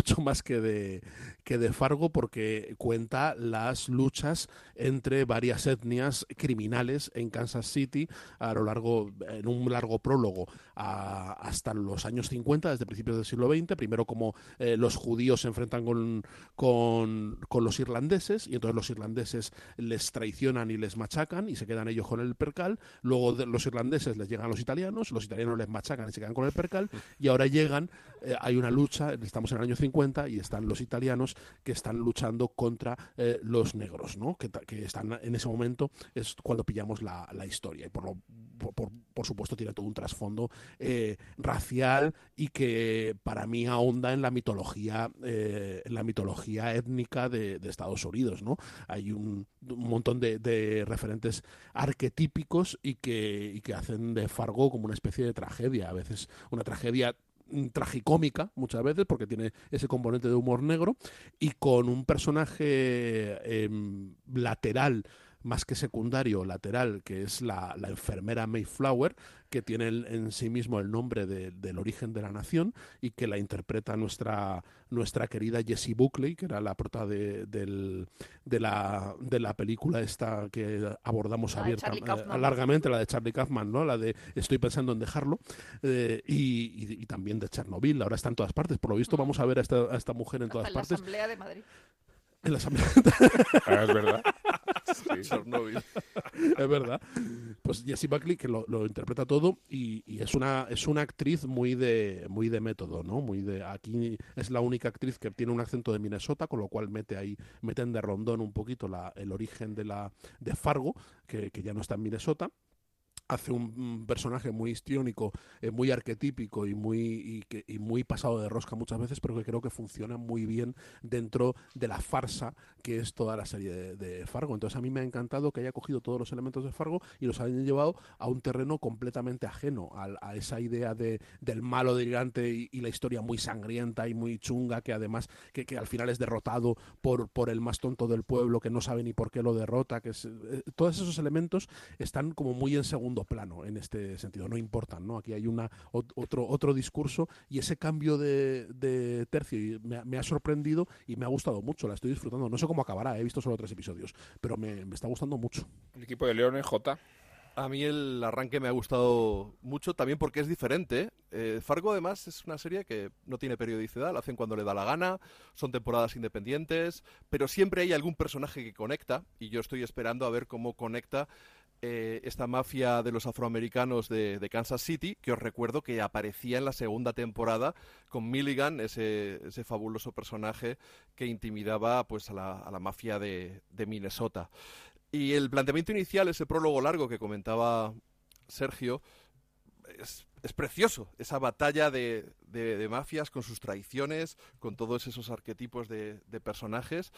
de Fargo, porque cuenta las luchas entre varias etnias criminales en Kansas City a lo largo, en un largo prólogo hasta los años 50, desde principios del siglo XX, primero como los judíos se enfrentan con los irlandeses y entonces los irlandeses les traicionan y les machacan y se quedan ellos con el percal, luego de los irlandeses les llegan los italianos les machacan y se quedan con el percal y ahora llegan, hay una lucha, estamos en el año 50 y están los italianos que están luchando contra los negros, ¿no? que están en ese momento, es cuando pillamos la historia y por supuesto tiene todo un trasfondo racial y que para mí ahonda en la mitología étnica de Estados Unidos, ¿no? Hay un montón de referentes arquetípicos y que hacen de Fargo como una especie de tragedia, a veces una tragedia tragicómica muchas veces porque tiene ese componente de humor negro y con un personaje lateral más que secundario, lateral, que es la enfermera Mayflower, que tiene en sí mismo el nombre del origen de la nación y que la interpreta nuestra querida Jessie Buckley, que era la prota de la película esta que abordamos largamente, la de Charlie Kaufman, ¿no? La de Estoy pensando en dejarlo, y también de Chernobyl. Ahora está en todas partes. Por lo visto vamos a ver a esta mujer en todas partes. En la Asamblea de Madrid. En la Asamblea. Es verdad. Sí, Chernobyl. Es verdad. Pues Jessie Buckley que lo interpreta todo y es una actriz muy de método, ¿no? Aquí es la única actriz que tiene un acento de Minnesota, con lo cual meten de rondón un poquito el origen de Fargo, que ya no está en Minnesota. hace un personaje muy histriónico, muy arquetípico y muy pasado de rosca muchas veces, pero que creo que funciona muy bien dentro de la farsa que es toda la serie de Fargo. Entonces a mí me ha encantado que haya cogido todos los elementos de Fargo y los hayan llevado a un terreno completamente ajeno a esa idea del malo delirante y la historia muy sangrienta y muy chunga, que además que al final es derrotado por el más tonto del pueblo, que no sabe ni por qué lo derrota, todos esos elementos están como muy en segundo plano en este sentido, no importan, ¿no? Aquí hay otro discurso, y ese cambio de tercio me ha sorprendido y me ha gustado mucho, la estoy disfrutando. No sé cómo acabará, he visto solo 3 episodios, pero me está gustando mucho. El equipo de Leones, J. A mí el arranque me ha gustado mucho, también porque es diferente. Fargo, además, es una serie que no tiene periodicidad, la hacen cuando le da la gana, son temporadas independientes, pero siempre hay algún personaje que conecta, y yo estoy esperando a ver cómo conecta esta mafia de los afroamericanos de Kansas City, que os recuerdo que aparecía en la segunda temporada con Milligan, ese fabuloso personaje que intimidaba pues a la mafia de Minnesota. Y el planteamiento inicial, ese prólogo largo que comentaba Sergio, es precioso. Esa batalla de mafias con sus traiciones, con todos esos arquetipos de personajes.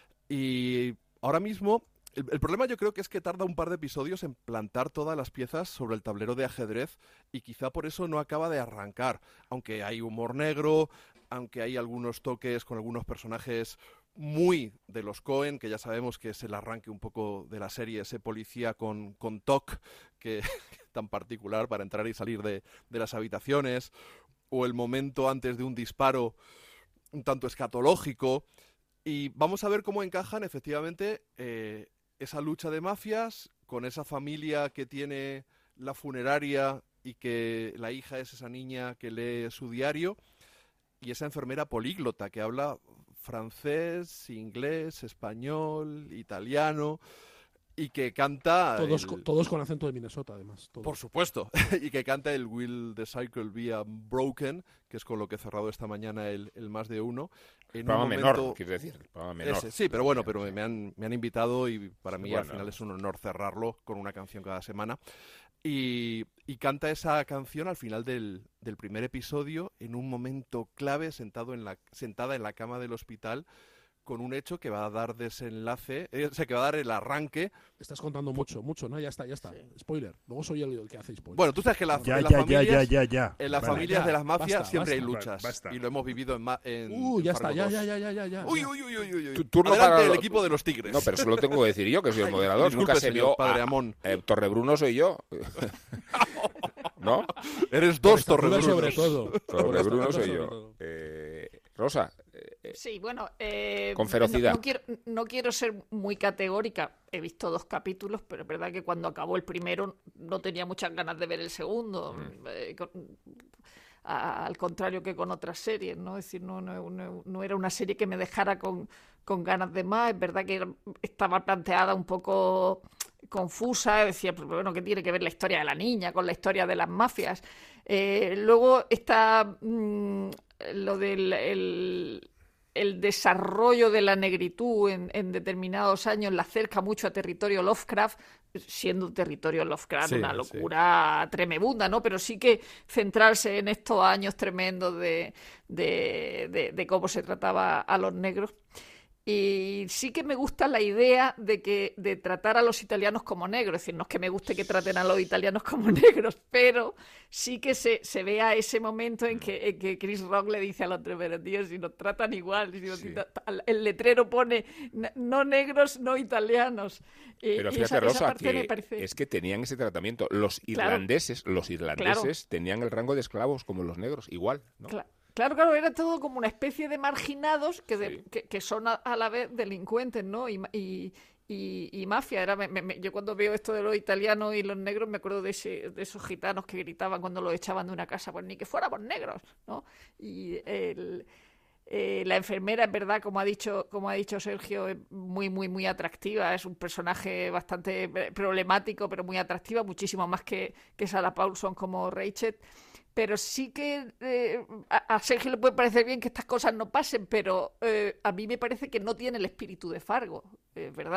Y ahora mismo, el problema yo creo que es que tarda un par de episodios en plantar todas las piezas sobre el tablero de ajedrez, y quizá por eso no acaba de arrancar. Aunque hay humor negro, aunque hay algunos toques con algunos personajes muy de los Coen, que ya sabemos que es el arranque un poco de la serie, ese policía con TOC, que tan particular para entrar y salir de las habitaciones, o el momento antes de un disparo un tanto escatológico. Y vamos a ver cómo encajan efectivamente esa lucha de mafias con esa familia que tiene la funeraria y que la hija es esa niña que lee su diario, y esa enfermera políglota que habla francés, inglés, español, italiano, y que canta... Todos con acento de Minnesota, además. Todos. Por supuesto. Y que canta el Will the Cycle Be Broken, que es con lo que he cerrado esta mañana el Más de Uno. En programa un momento... menor, quieres decir. Programa menor. Sí, pero bueno, pero me han invitado, y para mí al final es un honor cerrarlo con una canción cada semana. Y canta esa canción al final del primer episodio, en un momento clave, sentada en la cama del hospital, con un hecho que va a dar desenlace, o sea, que va a dar el arranque. Estás contando mucho, ¿no? Ya está. Sí. Spoiler. Luego soy el que hace spoiler. Bueno, tú sabes que en las familias de las mafias siempre hay luchas. Basta. Y lo hemos vivido en ya está, ya. Uy. Adelante el equipo de los Tigres. No, pero eso lo tengo que decir yo, que soy el moderador. Nunca se vio Padre Amón. Torrebruno soy yo. ¿No? Eres dos Torrebrunos. Sobre todo. Torrebruno soy yo. Rosa. Sí, bueno, con ferocidad. No quiero ser muy categórica. He visto 2 capítulos, pero es verdad que cuando acabó el primero no tenía muchas ganas de ver el segundo. Al contrario que con otras series, ¿no? Es decir, no era una serie que me dejara con ganas de más. Es verdad que estaba planteada un poco confusa. Decía, pues bueno, ¿qué tiene que ver la historia de la niña con la historia de las mafias? Luego está lo del el desarrollo de la negritud en determinados años la acerca mucho a territorio Lovecraft, siendo territorio Lovecraft una locura tremenda, ¿no? Pero sí que centrarse en estos años tremendos de cómo se trataba a los negros. Y sí que me gusta la idea de tratar a los italianos como negros. Es decir, no es que me guste que traten a los italianos como negros, pero sí que se vea ese momento en que Chris Rock le dice al otro, pero tío, si nos tratan igual, el letrero pone no negros, no italianos. Pero fíjate, Rosa, es que tenían ese tratamiento. Los irlandeses tenían el rango de esclavos como los negros, igual, ¿no? Claro, era todo como una especie de marginados que son a la vez delincuentes, ¿no? Y mafia. Yo cuando veo esto de los italianos y los negros me acuerdo de esos gitanos que gritaban cuando los echaban de una casa, pues ni que fuéramos negros, ¿no? Y la enfermera, es verdad, como ha dicho Sergio, es muy, muy, muy atractiva. Es un personaje bastante problemático, pero muy atractiva, muchísimo más que Sarah Paulson como Rachel. Pero sí que a Sergio le puede parecer bien que estas cosas no pasen, pero a mí me parece que no tiene el espíritu de Fargo, ¿verdad? O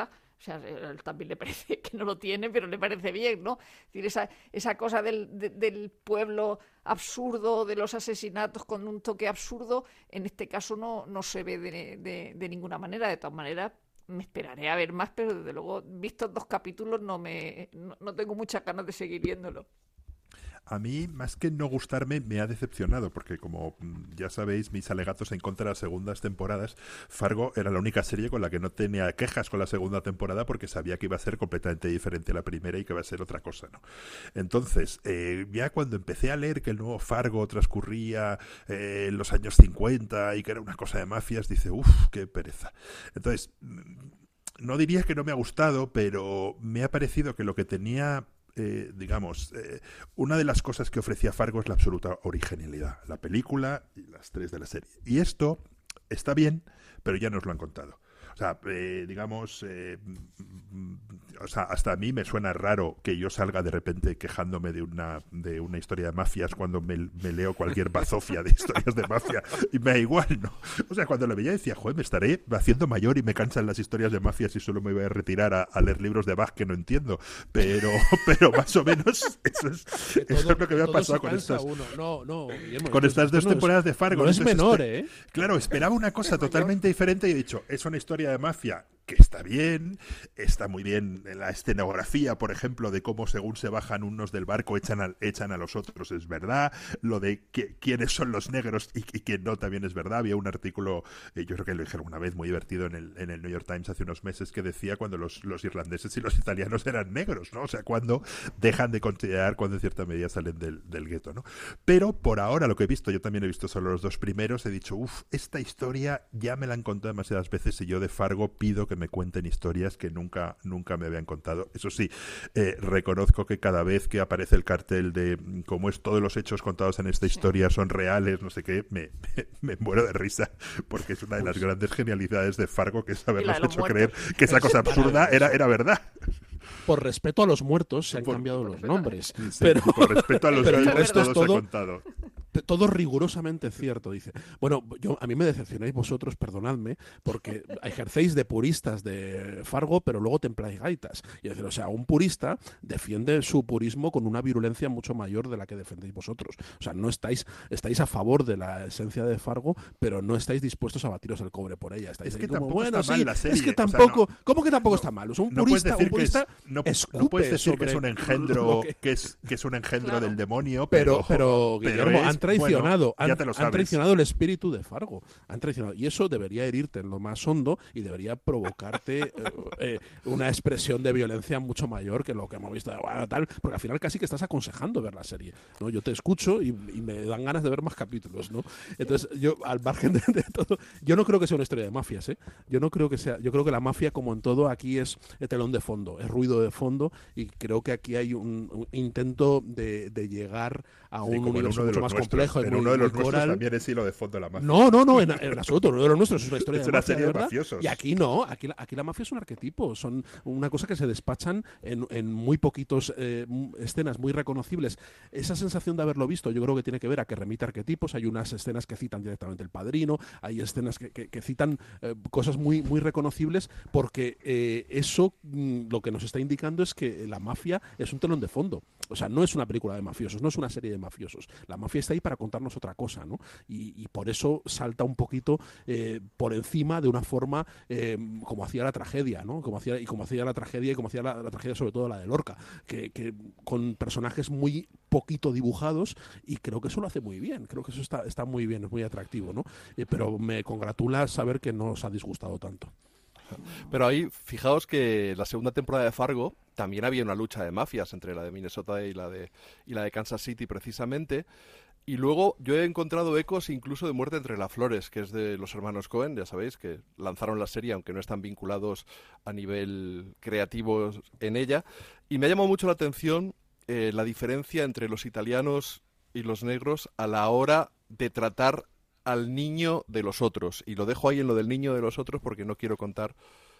O sea, él también le parece que no lo tiene, pero le parece bien, ¿no? Es decir, esa cosa del pueblo absurdo, de los asesinatos con un toque absurdo, en este caso no se ve de ninguna manera. De todas maneras, me esperaré a ver más, pero desde luego, vistos 2 capítulos, no tengo muchas ganas de seguir viéndolo. A mí, más que no gustarme, me ha decepcionado, porque como ya sabéis, mis alegatos en contra de las segundas temporadas, Fargo era la única serie con la que no tenía quejas con la segunda temporada, porque sabía que iba a ser completamente diferente a la primera y que iba a ser otra cosa, ¿no? Entonces, ya cuando empecé a leer que el nuevo Fargo transcurría en los años 50 y que era una cosa de mafias, dice, qué pereza. Entonces, no diría que no me ha gustado, pero me ha parecido que lo que tenía... una de las cosas que ofrecía Fargo es la absoluta originalidad, la película y las 3 de la serie. Y esto está bien, pero ya nos lo han contado. O sea, hasta a mí me suena raro que yo salga de repente quejándome de una historia de mafias cuando me leo cualquier bazofia de historias de mafia y me da igual, ¿no? O sea, cuando lo veía decía, joder, me estaré haciendo mayor y me cansan las historias de mafias y solo me voy a retirar a leer libros de Bach que no entiendo. Pero más o menos eso es lo que me ha pasado con estas... Guillermo, con estas 2 temporadas de Fargo. No es menor, ¿eh? Claro, esperaba una cosa totalmente diferente y he dicho, es una historia de mafia que está bien, está muy bien en la escenografía, por ejemplo, de cómo según se bajan unos del barco echan a los otros, es verdad, lo de quiénes son los negros y quién no también es verdad. Había un artículo, yo creo que lo dijeron una vez, muy divertido en el New York Times hace unos meses, que decía cuando los irlandeses y los italianos eran negros, ¿no? O sea, cuando dejan de considerar, cuando en cierta medida salen del gueto, ¿no? Pero por ahora lo que he visto, yo también he visto solo los 2 primeros, he dicho, esta historia ya me la han contado demasiadas veces y yo de Fargo pido que me cuenten historias que nunca me habían contado. Eso sí, reconozco que cada vez que aparece el cartel de cómo es todos los hechos contados en esta historia son reales, no sé qué, me muero de risa, porque es una de las grandes genialidades de Fargo, que es habernos hecho creer que esa cosa absurda era verdad. Por respeto a los muertos se han cambiado los nombres. Sí, pero por respeto a los pero el vivos resto es todo se ha contado. Todo rigurosamente cierto, dice. Bueno, a mí me decepcionáis vosotros, perdonadme, porque ejercéis de puristas de Fargo, pero luego templáis gaitas. Y es decir, o sea, un purista defiende su purismo con una virulencia mucho mayor de la que defendéis vosotros. O sea, no estáis a favor de la esencia de Fargo, pero no estáis dispuestos a batiros el cobre por ella. Estáis es que como, tampoco está mal la serie. Es que tampoco, o sea, ¿cómo que tampoco está mal? O sea, un purista no puedes decir que es un engendro, que es un engendro del demonio, pero Guillermo, han traicionado, bueno, han traicionado el espíritu de Fargo. Han traicionado, y eso debería herirte en lo más hondo y debería provocarte una expresión de violencia mucho mayor que lo que hemos visto de tal, porque al final casi que estás aconsejando ver la serie, ¿no? Yo te escucho y me dan ganas de ver más capítulos, ¿no? Entonces, yo, al margen de todo, yo no creo que sea una historia de mafias, ¿eh? Yo creo que la mafia, como en todo, aquí es telón de fondo, es ruido de fondo, y creo que aquí hay un intento de llegar a un universo mucho más complejo. En uno de los nuestros también es hilo de fondo la mafia. No, en absoluto, uno de los nuestros es una historia es de una mafia, serie de ¿verdad? mafiosos. Y aquí no, aquí la mafia es un arquetipo, son una cosa que se despachan en muy poquitos escenas muy reconocibles. Esa sensación de haberlo visto yo creo que tiene que ver a que remite arquetipos. Hay unas escenas que citan directamente El Padrino, hay escenas que citan cosas muy, muy reconocibles, porque eso lo que nos está indicando es que la mafia es un telón de fondo. O sea, no es una película de mafiosos, no es una serie de mafiosos. La mafia está ahí para contarnos otra cosa, ¿no? Y por eso salta un poquito por encima de una forma como hacía la tragedia, ¿no? Como hacía la tragedia sobre todo la de Lorca, que con personajes muy poquito dibujados, y creo que eso lo hace muy bien. Creo que eso está muy bien, es muy atractivo, ¿no? Pero me congratula saber que no os ha disgustado tanto. Pero ahí, fijaos que la segunda temporada de Fargo también había una lucha de mafias entre la de Minnesota y la de Kansas City, precisamente. Y luego yo he encontrado ecos incluso de Muerte entre las flores, que es de los hermanos Coen, ya sabéis, que lanzaron la serie, aunque no están vinculados a nivel creativo en ella. Y me ha llamado mucho la atención la diferencia entre los italianos y los negros a la hora de tratar al niño de los otros. Y lo dejo ahí en lo del niño de los otros porque no quiero contar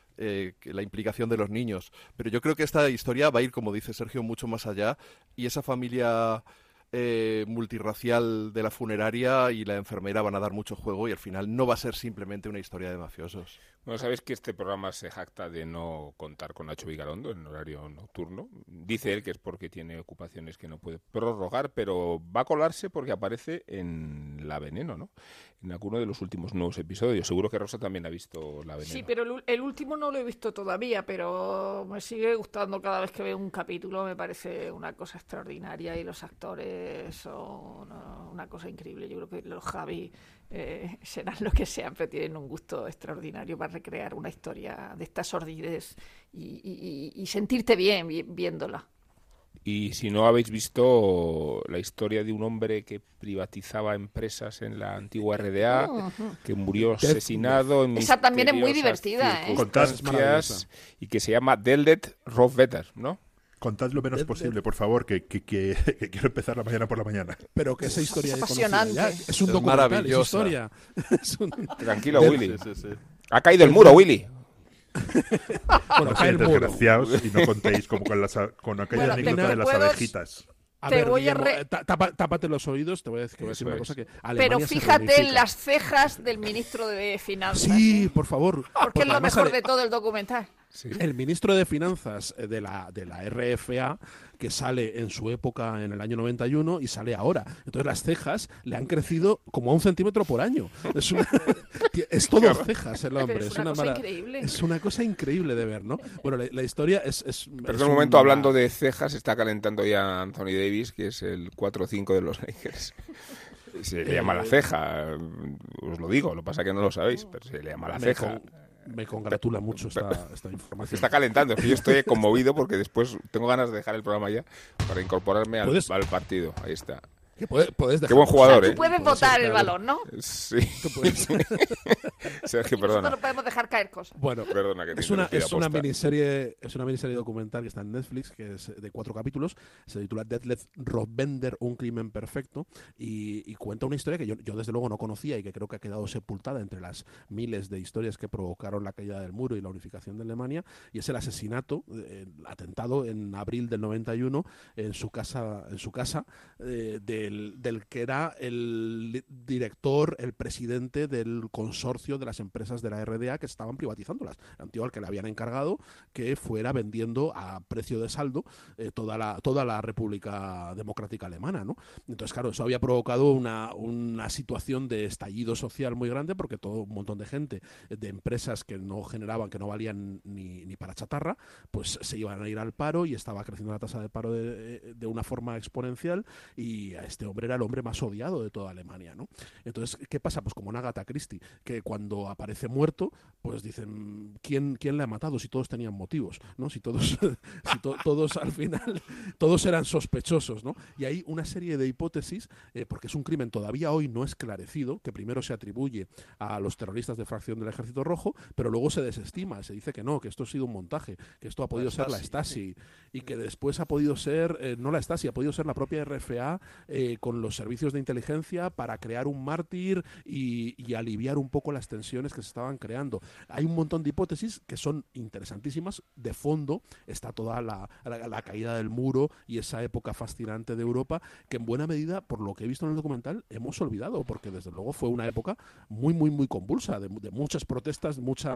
la implicación de los niños. Pero yo creo que esta historia va a ir, como dice Sergio, mucho más allá, y esa familia multirracial de la funeraria y la enfermera van a dar mucho juego y al final no va a ser simplemente una historia de mafiosos. Bueno, sabéis que este programa se jacta de no contar con Nacho Vigalondo en horario nocturno. Dice él que es porque tiene ocupaciones que no puede prorrogar, pero va a colarse porque aparece en La Veneno, ¿no? En alguno de los últimos nuevos episodios. Seguro que Rosa también ha visto La Veneno. Sí, pero el último no lo he visto todavía, pero me sigue gustando cada vez que veo un capítulo. Me parece una cosa extraordinaria y los actores son una cosa increíble. Yo creo que los Javi serán lo que sean, pero tienen un gusto extraordinario para recrear una historia de esta sordidez y sentirte bien viéndola. Y si no habéis visto la historia de un hombre que privatizaba empresas en la antigua RDA, que murió asesinado en esa también es muy divertida, circunstancias, y que se llama Deldet Rohvetter, ¿no? Contad lo menos posible, por favor, que quiero empezar la mañana por la mañana. Pero que esa historia es apasionante. Es un documental, es historia. Tranquilo, Willy. Sí. Ha caído el muro, Willy. Bueno, cae el muro. Desgraciados, y no contéis como con aquella anécdota de las abejitas. Tápate los oídos, te voy a decir una cosa que Pero fíjate en las cejas del ministro de Finanzas. Sí, por favor. Porque es lo mejor de todo el documental. Sí. El ministro de Finanzas de la RFA, que sale en su época en el año 91 y sale ahora. Entonces las cejas le han crecido como a 1 centímetro por año. Es todo cejas el hombre. Es una cosa increíble de ver, ¿no? Bueno, la historia es Pero en un momento, hablando de cejas, está calentando ya Anthony Davis, que es el 4-5 de los Lakers. Se le llama la ceja, os lo digo, lo que pasa es que no lo sabéis, pero se le llama la ceja. Me congratula mucho esta información. Se está calentando, es que yo estoy conmovido porque después tengo ganas de dejar el programa ya para incorporarme al partido. Ahí está. Que puedes dejar. Qué buen jugador, tú puedes botar el balón, ¿no? Sí. Sergio, perdona. No podemos dejar caer cosas. Bueno, perdona que es una miniserie documental que está en Netflix, que es de 4 capítulos. Se titula Detlef Rohvetter, un crimen perfecto, y cuenta una historia que yo desde luego no conocía y que creo que ha quedado sepultada entre las miles de historias que provocaron la caída del muro y la unificación de Alemania, y es el asesinato, el atentado en abril del 91 en su casa del que era el director, el presidente del consorcio de las empresas de la RDA que estaban privatizándolas. El antiguo al que le habían encargado que fuera vendiendo a precio de saldo toda la República Democrática Alemana, ¿no? Entonces, claro, eso había provocado una situación de estallido social muy grande porque todo un montón de gente, de empresas que no generaban, que no valían ni para chatarra, pues se iban a ir al paro y estaba creciendo la tasa de paro de una forma exponencial, y a este hombre era el hombre más odiado de toda Alemania, ¿no? Entonces, ¿qué pasa? Pues como en Agatha Christie, que cuando aparece muerto, pues dicen, ¿quién le ha matado? Si todos tenían motivos, ¿no? Si todos al final, todos eran sospechosos, ¿no? Y hay una serie de hipótesis, porque es un crimen todavía hoy no esclarecido, que primero se atribuye a los terroristas de fracción del Ejército Rojo, pero luego se desestima, se dice que no, que esto ha sido un montaje, que esto ha podido ser la Stasi, y que después ha podido ser, no la Stasi, ha podido ser la propia RFA con los servicios de inteligencia para crear un mártir y aliviar un poco las tensiones que se estaban creando. Hay un montón de hipótesis que son interesantísimas. De fondo está toda la caída del muro y esa época fascinante de Europa que en buena medida, por lo que he visto en el documental, hemos olvidado, porque desde luego fue una época muy, muy, muy convulsa, de muchas protestas, mucha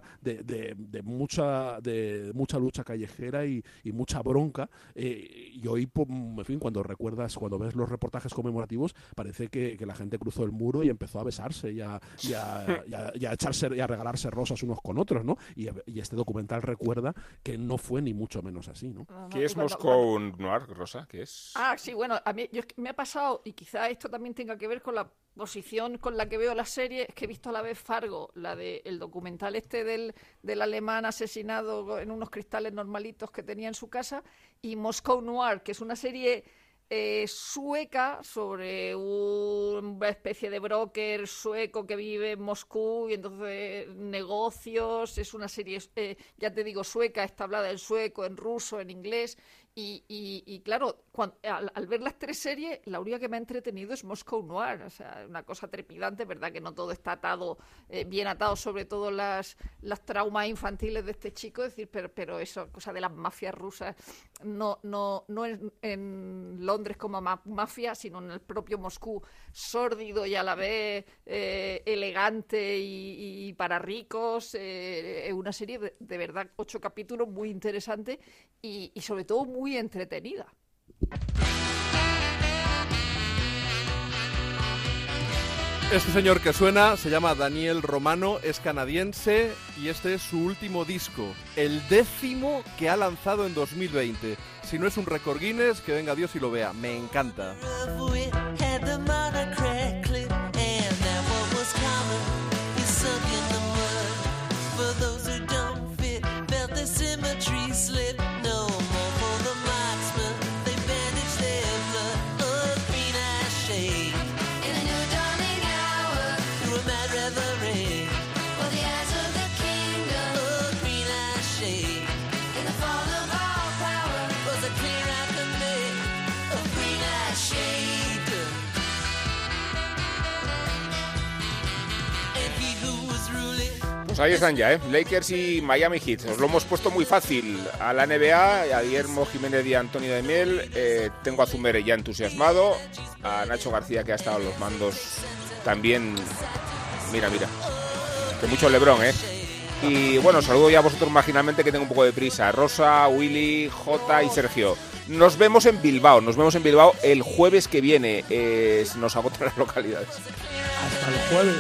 lucha callejera y mucha bronca. Y hoy, en fin, cuando ves los reportajes conmemorativos, parece que la gente cruzó el muro y empezó a besarse y a echarse y a regalarse rosas unos con otros, ¿no? Y este documental recuerda que no fue ni mucho menos así, ¿no? ¿Qué es Moscou Noir, Rosa? ¿Qué es? Sí, bueno, a mí me ha pasado, y quizá esto también tenga que ver con la posición con la que veo la serie, es que he visto a la vez Fargo, el documental del alemán asesinado en unos cristales normalitos que tenía en su casa, y Moscou Noir, que es una serie sueca sobre una especie de broker sueco que vive en Moscú y entonces negocios. Es una serie, ya te digo, sueca, está hablada en sueco, en ruso, en inglés, Y claro, al ver las 3 series, la única que me ha entretenido es Moscow Noir. O sea, una cosa trepidante, ¿verdad? Que no todo está atado, bien atado, sobre todo las traumas infantiles de este chico. Es decir, pero eso, cosa de las mafias rusas, no en Londres como mafia, sino en el propio Moscú, sórdido y a la vez elegante y para ricos. Es una serie de verdad, 8 capítulos, muy interesante y sobre todo muy entretenida. Este señor que suena se llama Daniel Romano, es canadiense y este es su último disco, el 10º que ha lanzado en 2020. Si no es un récord Guinness, que venga Dios y lo vea. Me encanta. Pues ahí están ya, Lakers y Miami Heat. Os lo hemos puesto muy fácil a la NBA, a Guillermo Jiménez y a Antonio de Miel. Tengo a Zumere ya entusiasmado, a Nacho García, que ha estado a los mandos también. Mira, que mucho LeBron, Y bueno, saludo ya a vosotros marginalmente, que tengo un poco de prisa. Rosa, Willy, Jota y Sergio. Nos vemos en Bilbao el jueves que viene. Nos agotan las localidades. Hasta el jueves.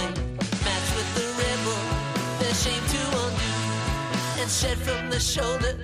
Shed from the shoulder